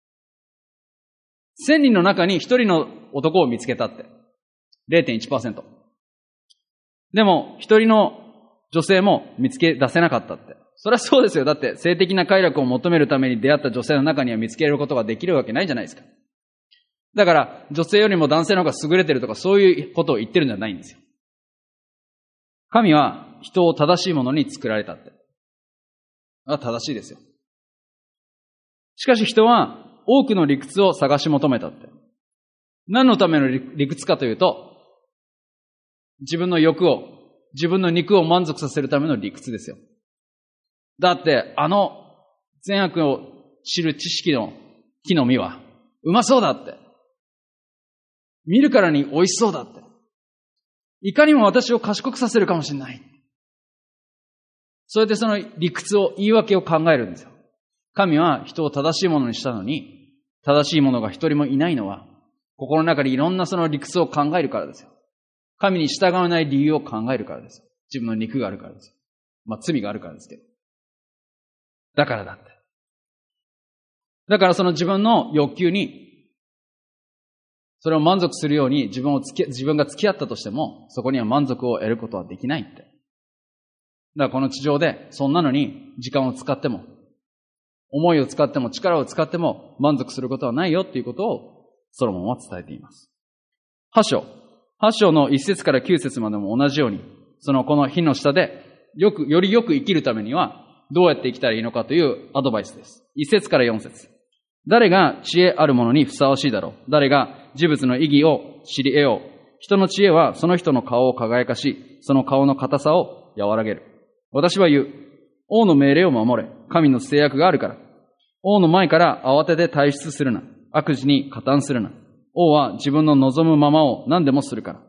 千人の中に一人の男を見つけたって。れいてんいちパーセント。でも、一人の女性も見つけ出せなかったって。それはそうですよ。だって性的な快楽を求めるために出会った女性の中には見つけることができるわけないじゃないですか。だから、女性よりも男性の方が優れてるとかそういうことを言ってるんじゃないんですよ。神は人を正しいものに作られたって。あ、正しいですよ。しかし人は多くの理屈を探し求めたって。何のための理屈かというと、自分の欲を、自分の肉を満足させるための理屈ですよ。だって、あの善悪を知る知識の木の実はうまそうだって。見るからに美味しそうだって。いかにも私を賢くさせるかもしれない。そうやってその理屈を、言い訳を考えるんですよ。神は人を正しいものにしたのに、正しいものが一人もいないのは、心の中にいろんなその理屈を考えるからですよ。神に従わない理由を考えるからですよ。自分の肉があるからですよ。まあ罪があるからですけど。だからだって。だからその自分の欲求に、それを満足するように自分を付き、自分が付き合ったとしても、そこには満足を得ることはできないって。だからこの地上で、そんなのに時間を使っても、思いを使っても、力を使っても満足することはないよっていうことをソロモンは伝えています。はち章。はち章のいち節からきゅう節までも同じように、そのこの火の下で、よく、よりよく生きるためには、どうやって生きたらいいのかというアドバイスです。いち節からよん節。誰が知恵あるものにふさわしいだろう。誰が事物の意義を知り得よう。人の知恵はその人の顔を輝かし、その顔の硬さを和らげる。私は言う。王の命令を守れ。神の制約があるから。王の前から慌てて退出するな。悪事に加担するな。王は自分の望むままを何でもするから。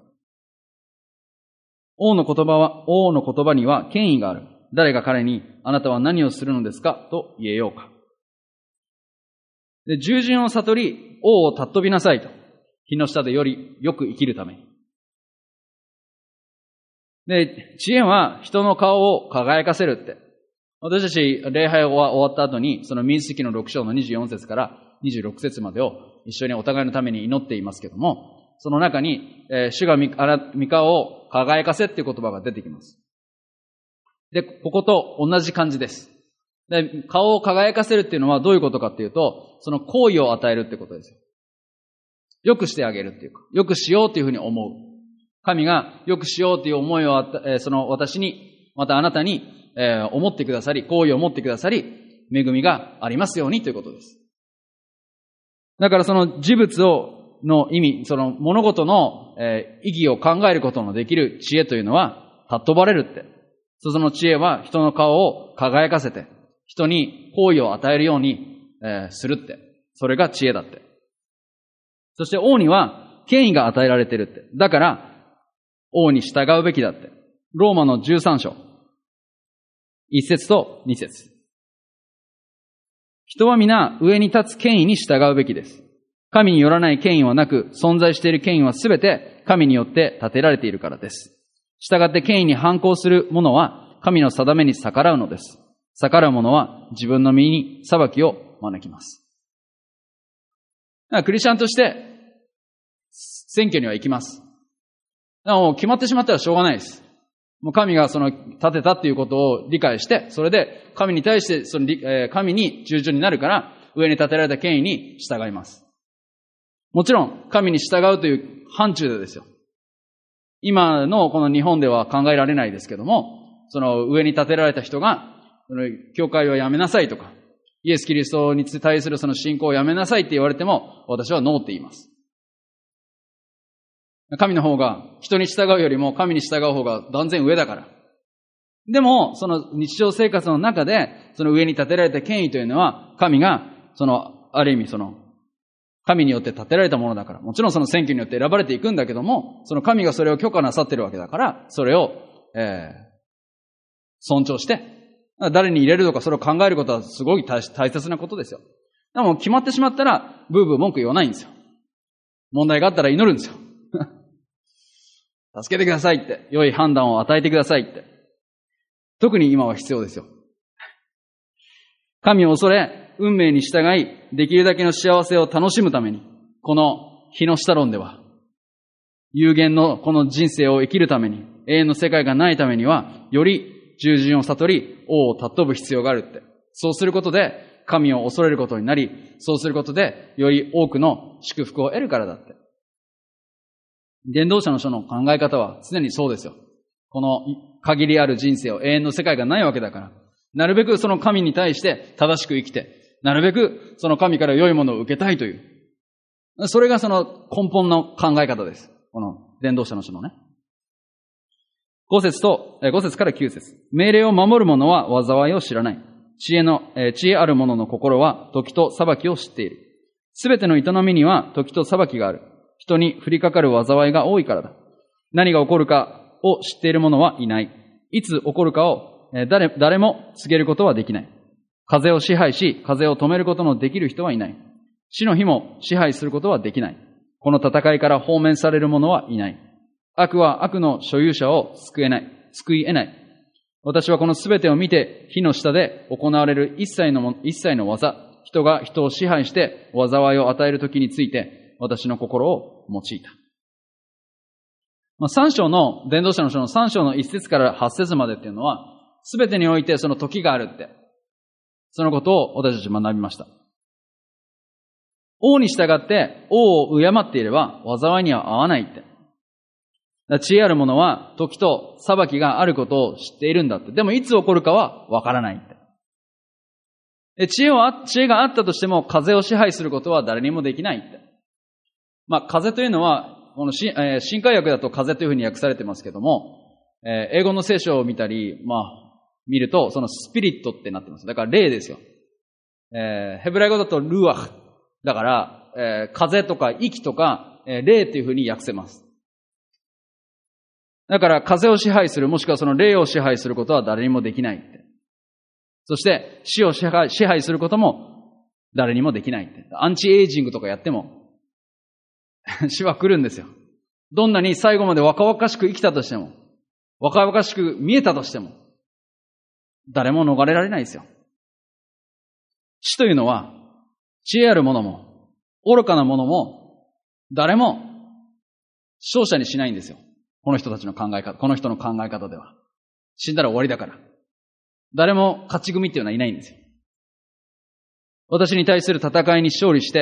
王の言葉は、王の言葉には権威がある。誰が彼に、あなたは何をするのですかと言えようか。で、従順を悟り、王を尊びなさいと。火の下でよりよく生きるために。 で、知恵は人の顔を輝かせるって。私たち、礼拝が終わった後に、その民数記のろく章のにじゅうよん節からにじゅうろく節までを一緒にお互いのために祈っていますけども、その中に、えー、主が御顔を輝かせっていう言葉が出てきます。で、ここと同じ感じです。で、顔を輝かせるっていうのはどういうことかっていうと、その好意を与えるってことですよ。よくしてあげるっていうか、よくしようっていうふうに思う。神がよくしようっていう思いをあった、えー、その私に、またあなたに、えー、思ってくださり、好意を持ってくださり、恵みがありますようにということです。だからその事物を、の意味、その物事の、えー、意義を考えることのできる知恵というのは、尊ばれるって。その知恵は人の顔を輝かせて、人に好意を与えるように、えー、するって。それが知恵だって。そして王には権威が与えられてるって。だから、王に従うべきだって。ローマのじゅうさん章。一節と二節。人は皆上に立つ権威に従うべきです。神によらない権威はなく、存在している権威はすべて神によって立てられているからです。従って権威に反抗する者は神の定めに逆らうのです。逆らう者は自分の身に裁きを招きます。だからクリスチャンとして選挙には行きます。だからもう決まってしまったらしょうがないです。もう神がその立てたっていうことを理解して、それで神に対してその、えー、神に従順になるから、上に立てられた権威に従います。もちろん、神に従うという範疇でですよ。今のこの日本では考えられないですけども、その上に立てられた人が、その教会をやめなさいとか、イエス・キリストに対するその信仰をやめなさいって言われても、私はノーって言います。神の方が、人に従うよりも神に従う方が断然上だから。でも、その日常生活の中で、その上に立てられた権威というのは、神が、その、ある意味その、神によって立てられたものだから、もちろんその選挙によって選ばれていくんだけども、その神がそれを許可なさっているわけだから、それを、えー、尊重して、誰に入れるとかそれを考えることはすごい大切なことですよ。でも決まってしまったら、ブーブー文句言わないんですよ。問題があったら祈るんですよ。助けてくださいって。良い判断を与えてくださいって。特に今は必要ですよ。神を恐れ、運命に従い、できるだけの幸せを楽しむために、この日の下論では、有限のこの人生を生きるために、永遠の世界がないためには、より従順を悟り、王を尊ぶ必要があるって。そうすることで、神を恐れることになり、そうすることで、より多くの祝福を得るからだって。伝道者の書の考え方は常にそうですよ。この限りある人生を、永遠の世界がないわけだから、なるべくその神に対して正しく生きて、なるべくその神から良いものを受けたいという。それがその根本の考え方です。この伝道者の書のね。ご節と、ご節からきゅう節。命令を守る者は災いを知らない。知恵の、えー、知恵ある者の心は時と裁きを知っている。すべての営みには時と裁きがある。人に降りかかる災いが多いからだ。何が起こるかを知っている者はいない。いつ起こるかを誰、誰も告げることはできない。風を支配し、風を止めることのできる人はいない。死の日も支配することはできない。この戦いから放免される者はいない。悪は悪の所有者を救えない。救い得ない。私はこのすべてを見て、火の下で行われる一切の、一切の技、人が人を支配して災いを与えるときについて、私の心を用いた。まあ、三章の、伝道者の書の三章の一節から八節までっていうのは、すべてにおいてその時があるって、そのことを私たち学びました。王に従って王を敬っていれば災いには合わないって。だ知恵ある者は時と裁きがあることを知っているんだって。でもいつ起こるかはわからないって。で知恵は、知恵があったとしても風を支配することは誰にもできないって。まあ、風というのは、この新、えー、新海訳だと風というふうに訳されてますけども、えー、英語の聖書を見たり、まあ、見ると、そのスピリットってなってます。だから霊ですよ。えー、ヘブライ語だとルアフ。だから、えー、風とか息とか、えー、霊というふうに訳せます。だから風を支配する、もしくはその霊を支配することは誰にもできないって。そして死を支配、支配することも誰にもできないって。アンチエイジングとかやっても死は来るんですよ。どんなに最後まで若々しく生きたとしても、 若々しく見えたとしても、誰も逃れられないですよ。死というのは、知恵ある者も、愚かな者も、誰も勝者にしないんですよ。この人たちの考え方、この人の考え方では。死んだら終わりだから。誰も勝ち組っていうのはいないんですよ。私に対する戦いに勝利して、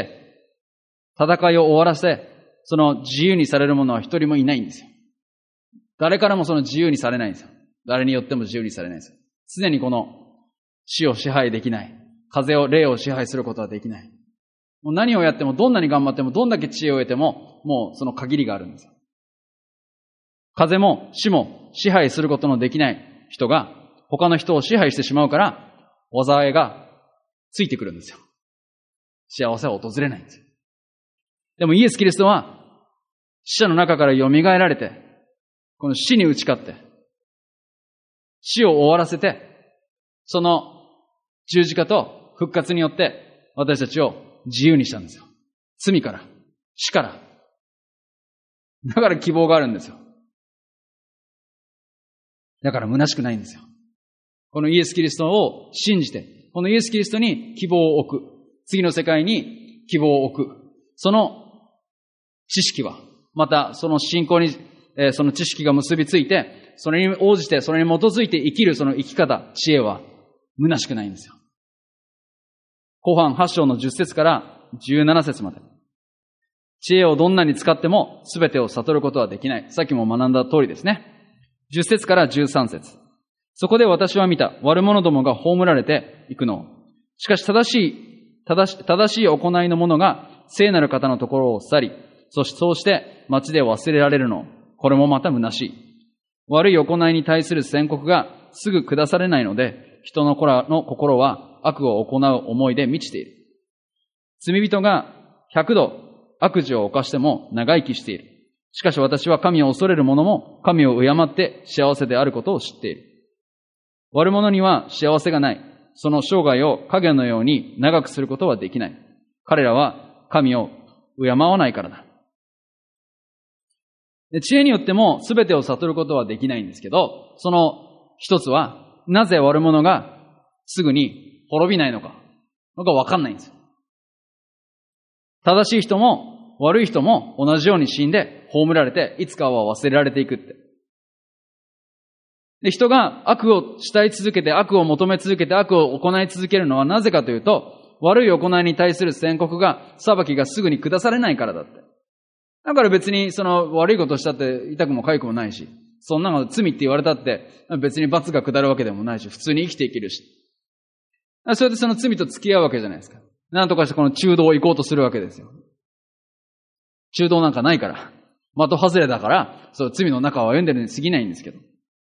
戦いを終わらせ、その自由にされる者は一人もいないんですよ。誰からもその自由にされないんですよ。誰によっても自由にされないんですよ。常にこの死を支配できない。風を、霊を支配することはできない。もう何をやっても、どんなに頑張っても、どんだけ知恵を得ても、もうその限りがあるんですよ。風も死も支配することのできない人が、他の人を支配してしまうから、災いがついてくるんですよ。幸せは訪れないんですよ。でもイエス・キリストは、死者の中から蘇られて、この死に打ち勝って、死を終わらせて、その十字架と復活によって、私たちを自由にしたんですよ。罪から、死から。だから希望があるんですよ。だから虚しくないんですよ。このイエス・キリストを信じて、このイエス・キリストに希望を置く。次の世界に希望を置く。その知識は、またその信仰に、えー、その知識が結びついて、それに応じて、それに基づいて生きるその生き方、知恵は、虚しくないんですよ。後半はち章のじゅっ節からじゅうなな節まで。知恵をどんなに使っても全てを悟ることはできない。さっきも学んだ通りですね。じゅっ節からじゅうさん節。そこで私は見た悪者どもが葬られていくのを。しかし正しい、正し、正しい行いの者が聖なる方のところを去り、そしてそうして町で忘れられるのを。これもまた虚しい。悪い行いに対する宣告がすぐ下されないので、人の子らの心は悪を行う思いで満ちている。罪人が百度悪事を犯しても長生きしている。しかし私は神を恐れる者も神を敬って幸せであることを知っている。悪者には幸せがない。その生涯を影のように長くすることはできない。彼らは神を敬わないからだ。で、知恵によっても全てを悟ることはできないんですけど、その一つは、なぜ悪者がすぐに滅びないのか、のがわかんないんですよ。正しい人も悪い人も同じように死んで葬られて、いつかは忘れられていくって。で、人が悪をしたい続けて、悪を求め続けて、悪を行い続けるのはなぜかというと、悪い行いに対する宣告が、裁きがすぐに下されないからだって。だから別にその悪いことしたって痛くも痒くもないし、そんなの罪って言われたって別に罰が下るわけでもないし、普通に生きていけるし。それでその罪と付き合うわけじゃないですか。なんとかしてこの中道を行こうとするわけですよ。中道なんかないから。的外れだから、そう罪の中を歩んでるに過ぎないんですけど。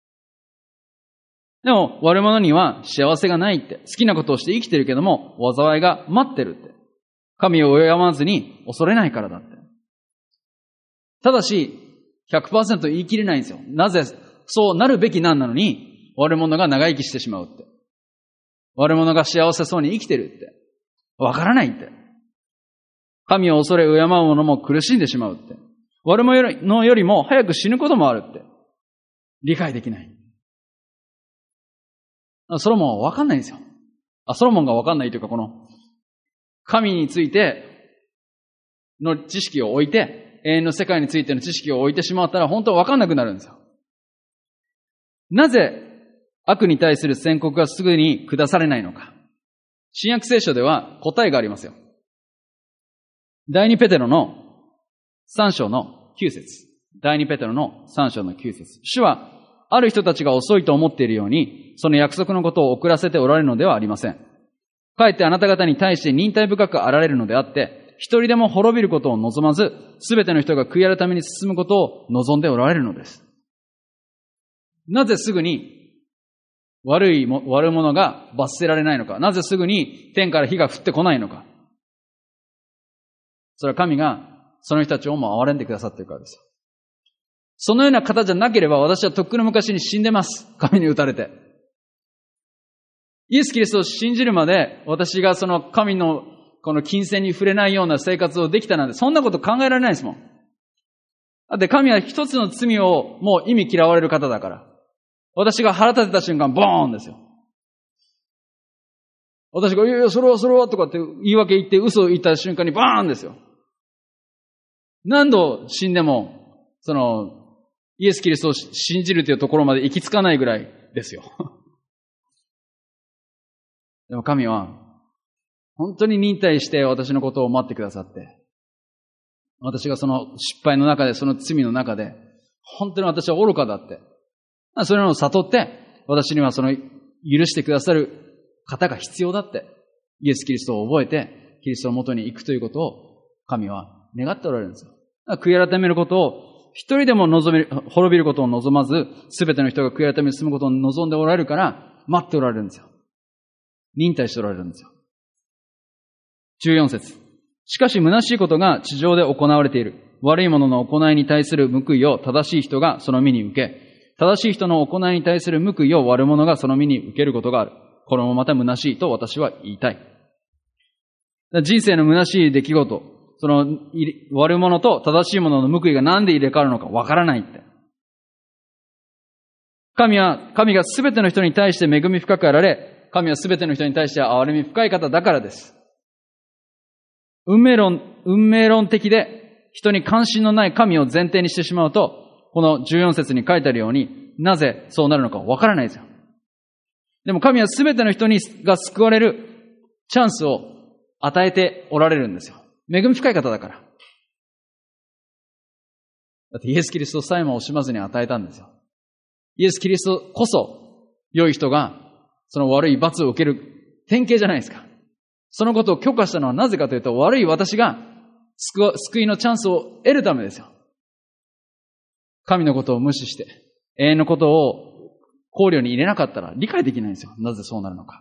でも悪者には幸せがないって、好きなことをして生きてるけども、災いが待ってるって。神を敬わずに恐れないからだって。ただし、ひゃくパーセント 言い切れないんですよ。なぜ、そうなるべきなんなのに、悪者が長生きしてしまうって。悪者が幸せそうに生きてるって。わからないって。神を恐れ敬う者も苦しんでしまうって。悪者よりも早く死ぬこともあるって。理解できない。ソロモンはわかんないんですよ。あ、ソロモンがわかんないというか、この、神についての知識を置いて、永遠の世界についての知識を置いてしまったら本当は分かんなくなるんですよ。なぜ悪に対する宣告がすぐに下されないのか。新約聖書では答えがありますよ。第二ペテロの三章の九節。第二ペテロの三章の九節。主はある人たちが遅いと思っているように、その約束のことを遅らせておられるのではありません。かえってあなた方に対して忍耐深くあられるのであって、一人でも滅びることを望まず、すべての人が悔い改めに進むことを望んでおられるのです。なぜすぐに悪いも、悪者が罰せられないのか。なぜすぐに天から火が降ってこないのか。それは神がその人たちをも憐れんでくださっているからですよ。そのような方じゃなければ私はとっくの昔に死んでます。神に打たれて。イエス・キリストを信じるまで私がその神のこの金銭に触れないような生活をできたなんて、そんなこと考えられないですもん。だって神は一つの罪をもう意味嫌われる方だから。 私が腹立てた瞬間、ボーンですよ。私が、いやいや、それはそれはとかって言い訳言って嘘を言った瞬間にバーンですよ。何度死んでも、その、イエス・キリストを信じるというところまで行き着かないぐらいですよ。でも神は、本当に忍耐して私のことを待ってくださって、私がその失敗の中で、その罪の中で、本当に私は愚かだって、それを悟って、私にはその許してくださる方が必要だって、イエス・キリストを覚えて、キリストの元に行くということを、神は願っておられるんですよ。悔い改めることを、一人でも望める、滅びることを望まず、すべての人が悔い改め進むことを望んでおられるから、待っておられるんですよ。忍耐しておられるんですよ。じゅうよん節。しかし虚しいことが地上で行われている。悪い者の行いに対する報いを正しい人がその身に受け、正しい人の行いに対する報いを悪者がその身に受けることがある。これもまた虚しいと私は言いたい。人生の虚しい出来事、その悪者と正しい者の報いが何で入れ替わるのかわからないって。神は、神がすべての人に対して恵み深くあられ、神はすべての人に対して憐れみ深い方だからです。運命論、運命論的で人に関心のない神を前提にしてしまうと、このじゅうよん節に書いてあるように、なぜそうなるのかわからないですよ。でも神はすべての人にが救われるチャンスを与えておられるんですよ。恵み深い方だから。だってイエス・キリストさえも惜しまずに与えたんですよ。イエス・キリストこそ良い人がその悪い罰を受ける典型じゃないですか。そのことを許可したのはなぜかというと、悪い私が救いのチャンスを得るためですよ。神のことを無視して永遠のことを考慮に入れなかったら理解できないんですよ。なぜそうなるのか。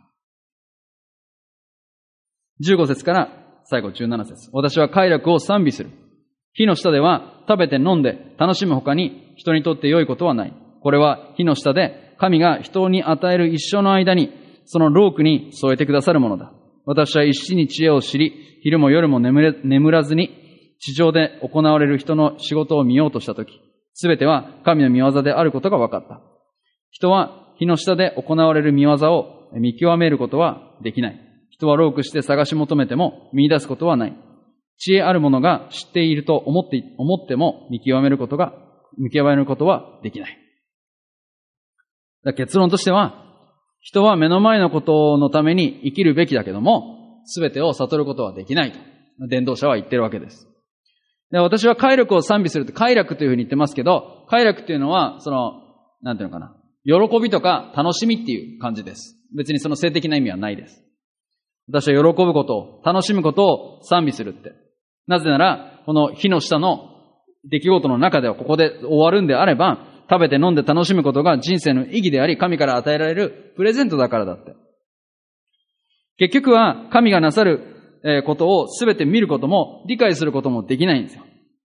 じゅうご節から最後じゅうなな節。私は快楽を賛美する。火の下では食べて飲んで楽しむ他に人にとって良いことはない。これは火の下で神が人に与える一生の間にその労苦に添えてくださるものだ。私は一心に知恵を知り、昼も夜も眠れ、眠らずに地上で行われる人の仕事を見ようとしたとき、すべては神の御業であることが分かった。人は火の下で行われる御業を見極めることはできない。人は労苦して探し求めても見出すことはない。知恵ある者が知っていると思って、思っても見極めることが、見極めることはできない。だ結論としては、人は目の前のことのために生きるべきだけども、すべてを悟ることはできないと、伝道者は言ってるわけです。で、私は快楽を賛美するって、快楽というふうに言ってますけど、快楽っていうのは、その、なんていうのかな、喜びとか楽しみっていう感じです。別にその性的な意味はないです。私は喜ぶことを、楽しむことを賛美するって。なぜなら、この火の下の出来事の中ではここで終わるんであれば、食べて飲んで楽しむことが人生の意義であり、神から与えられるプレゼントだからだって。結局は神がなさることをすべて見ることも理解することもできないんですよ。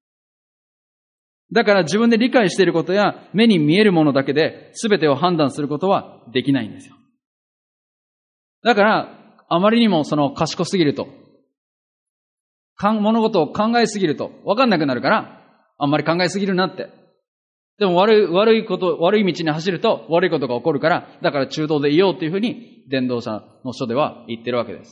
だから自分で理解していることや目に見えるものだけで全てを判断することはできないんですよ。だからあまりにもその賢すぎると、物事を考えすぎると分かんなくなるから、あんまり考えすぎるなって。でも悪い、悪いこと、悪い道に走ると悪いことが起こるから、だから中道でいようというふうに伝道者の書では言ってるわけです。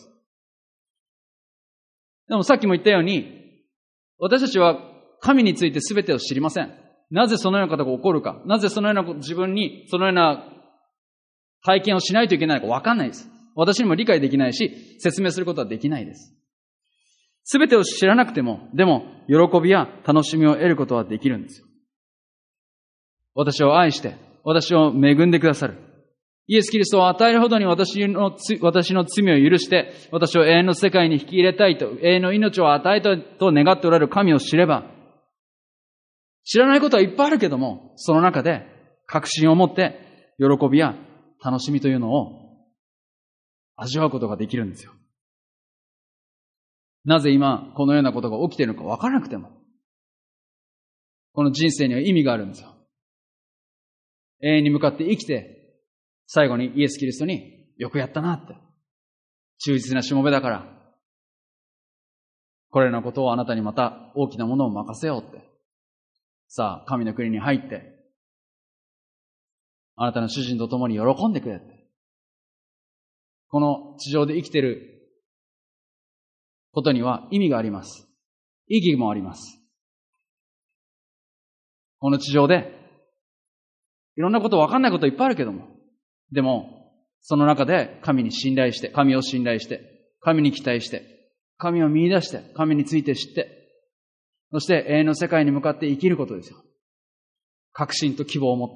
でもさっきも言ったように、私たちは神について全てを知りません。なぜそのようなことが起こるか、なぜそのようなこと、自分にそのような体験をしないといけないのか分かんないです。私にも理解できないし、説明することはできないです。全てを知らなくても、でも喜びや楽しみを得ることはできるんですよ。私を愛して、私を恵んでくださる。イエス・キリストを与えるほどに私の、私の罪を許して、私を永遠の世界に引き入れたいと、永遠の命を与えたいと願っておられる神を知れば、知らないことはいっぱいあるけども、その中で確信を持って、喜びや楽しみというのを味わうことができるんですよ。なぜ今、このようなことが起きているのか分からなくても、この人生には意味があるんですよ。永遠に向かって生きて、最後にイエス・キリストによくやったなって。忠実なしもべだから、これらのことをあなたにまた大きなものを任せようって。さあ、神の国に入って、 あなたの主人と共に喜んでくれって。この地上で生きていることには意味があります。意義もあります。この地上で、いろんなこと分かんないこといっぱいあるけども、でも、その中で神に信頼して、神を信頼して、神に期待して、神を見出して、神について知って、そして永遠の世界に向かって生きることですよ。確信と希望を持って。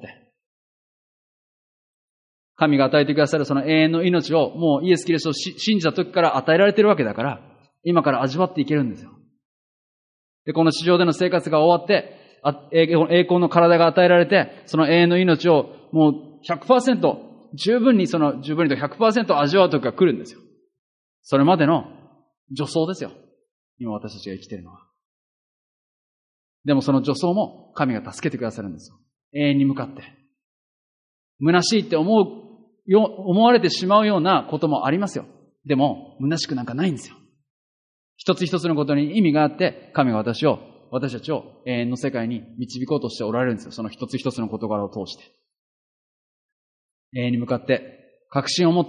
神が与えてくださるその永遠の命をもうイエス・キリストを信じた時から与えられているわけだから、今から味わっていけるんですよ。で、この地上での生活が終わって、栄光の体が与えられて、その永遠の命をもう ひゃくパーセント、十分にその、十分にと ひゃくパーセント 味わう時が来るんですよ。それまでの助走ですよ。今私たちが生きているのは。でもその助走も神が助けてくださるんですよ。永遠に向かって。虚しいって思うよ、思われてしまうようなこともありますよ。でも、虚しくなんかないんですよ。一つ一つのことに意味があって、神が私を、私たちを永遠の世界に導こうとしておられるんですよ。その一つ一つの事柄を通して。永遠に向かって、確信を持って、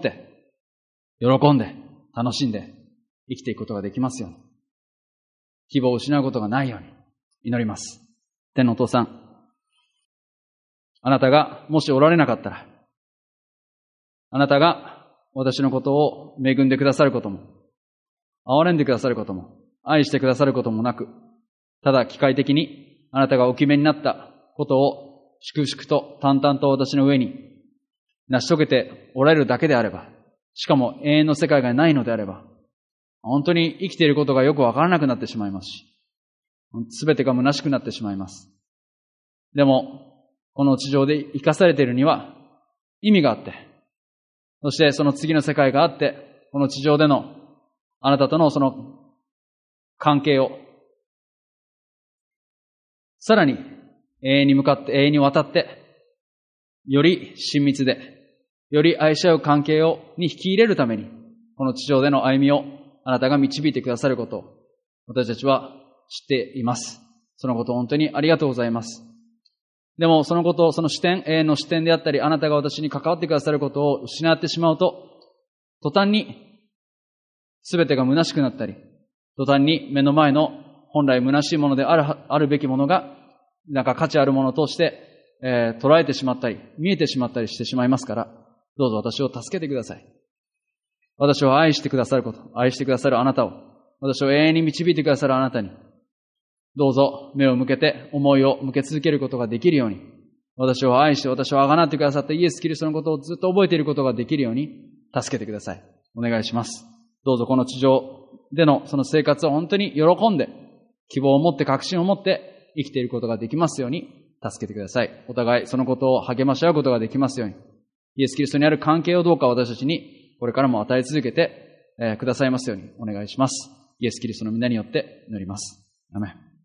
喜んで、楽しんで、生きていくことができますように。希望を失うことがないように祈ります。天のお父さん、あなたがもしおられなかったら、あなたが私のことを恵んでくださることも、憐れんでくださることも、愛してくださることもなく、ただ機械的にあなたがお決めになったことを粛々と淡々と私の上に成し遂げておられるだけであれば、しかも永遠の世界がないのであれば、本当に生きていることがよくわからなくなってしまいますし、すべてが虚しくなってしまいます。でも、この地上で生かされているには意味があって、そしてその次の世界があって、この地上でのあなたとのその関係をさらに永遠に向かって、永遠にわたって、より親密で、より愛し合う関係をに引き入れるために、この地上での歩みをあなたが導いてくださることを、私たちは知っています。そのことを本当にありがとうございます。でもそのことを、その視点、永遠の視点であったり、あなたが私に関わってくださることを失ってしまうと、途端に全てが虚しくなったり、途端に目の前の本来虚しいものである、あるべきものが、なんか価値あるものとして、えー、捉えてしまったり、見えてしまったりしてしまいますから、どうぞ私を助けてください。私を愛してくださること、愛してくださるあなたを、私を永遠に導いてくださるあなたに、どうぞ目を向けて思いを向け続けることができるように、私を愛して私をあがなってくださったイエス・キリストのことをずっと覚えていることができるように助けてください。お願いします。どうぞこの地上でのその生活を本当に喜んで、希望を持って確信を持って生きていることができますように助けてください。お互いそのことを励まし合うことができますように、イエス・キリストにある関係をどうか私たちにこれからも与え続けてくださいますようにお願いします。イエス・キリストの皆によって祈ります。アメン。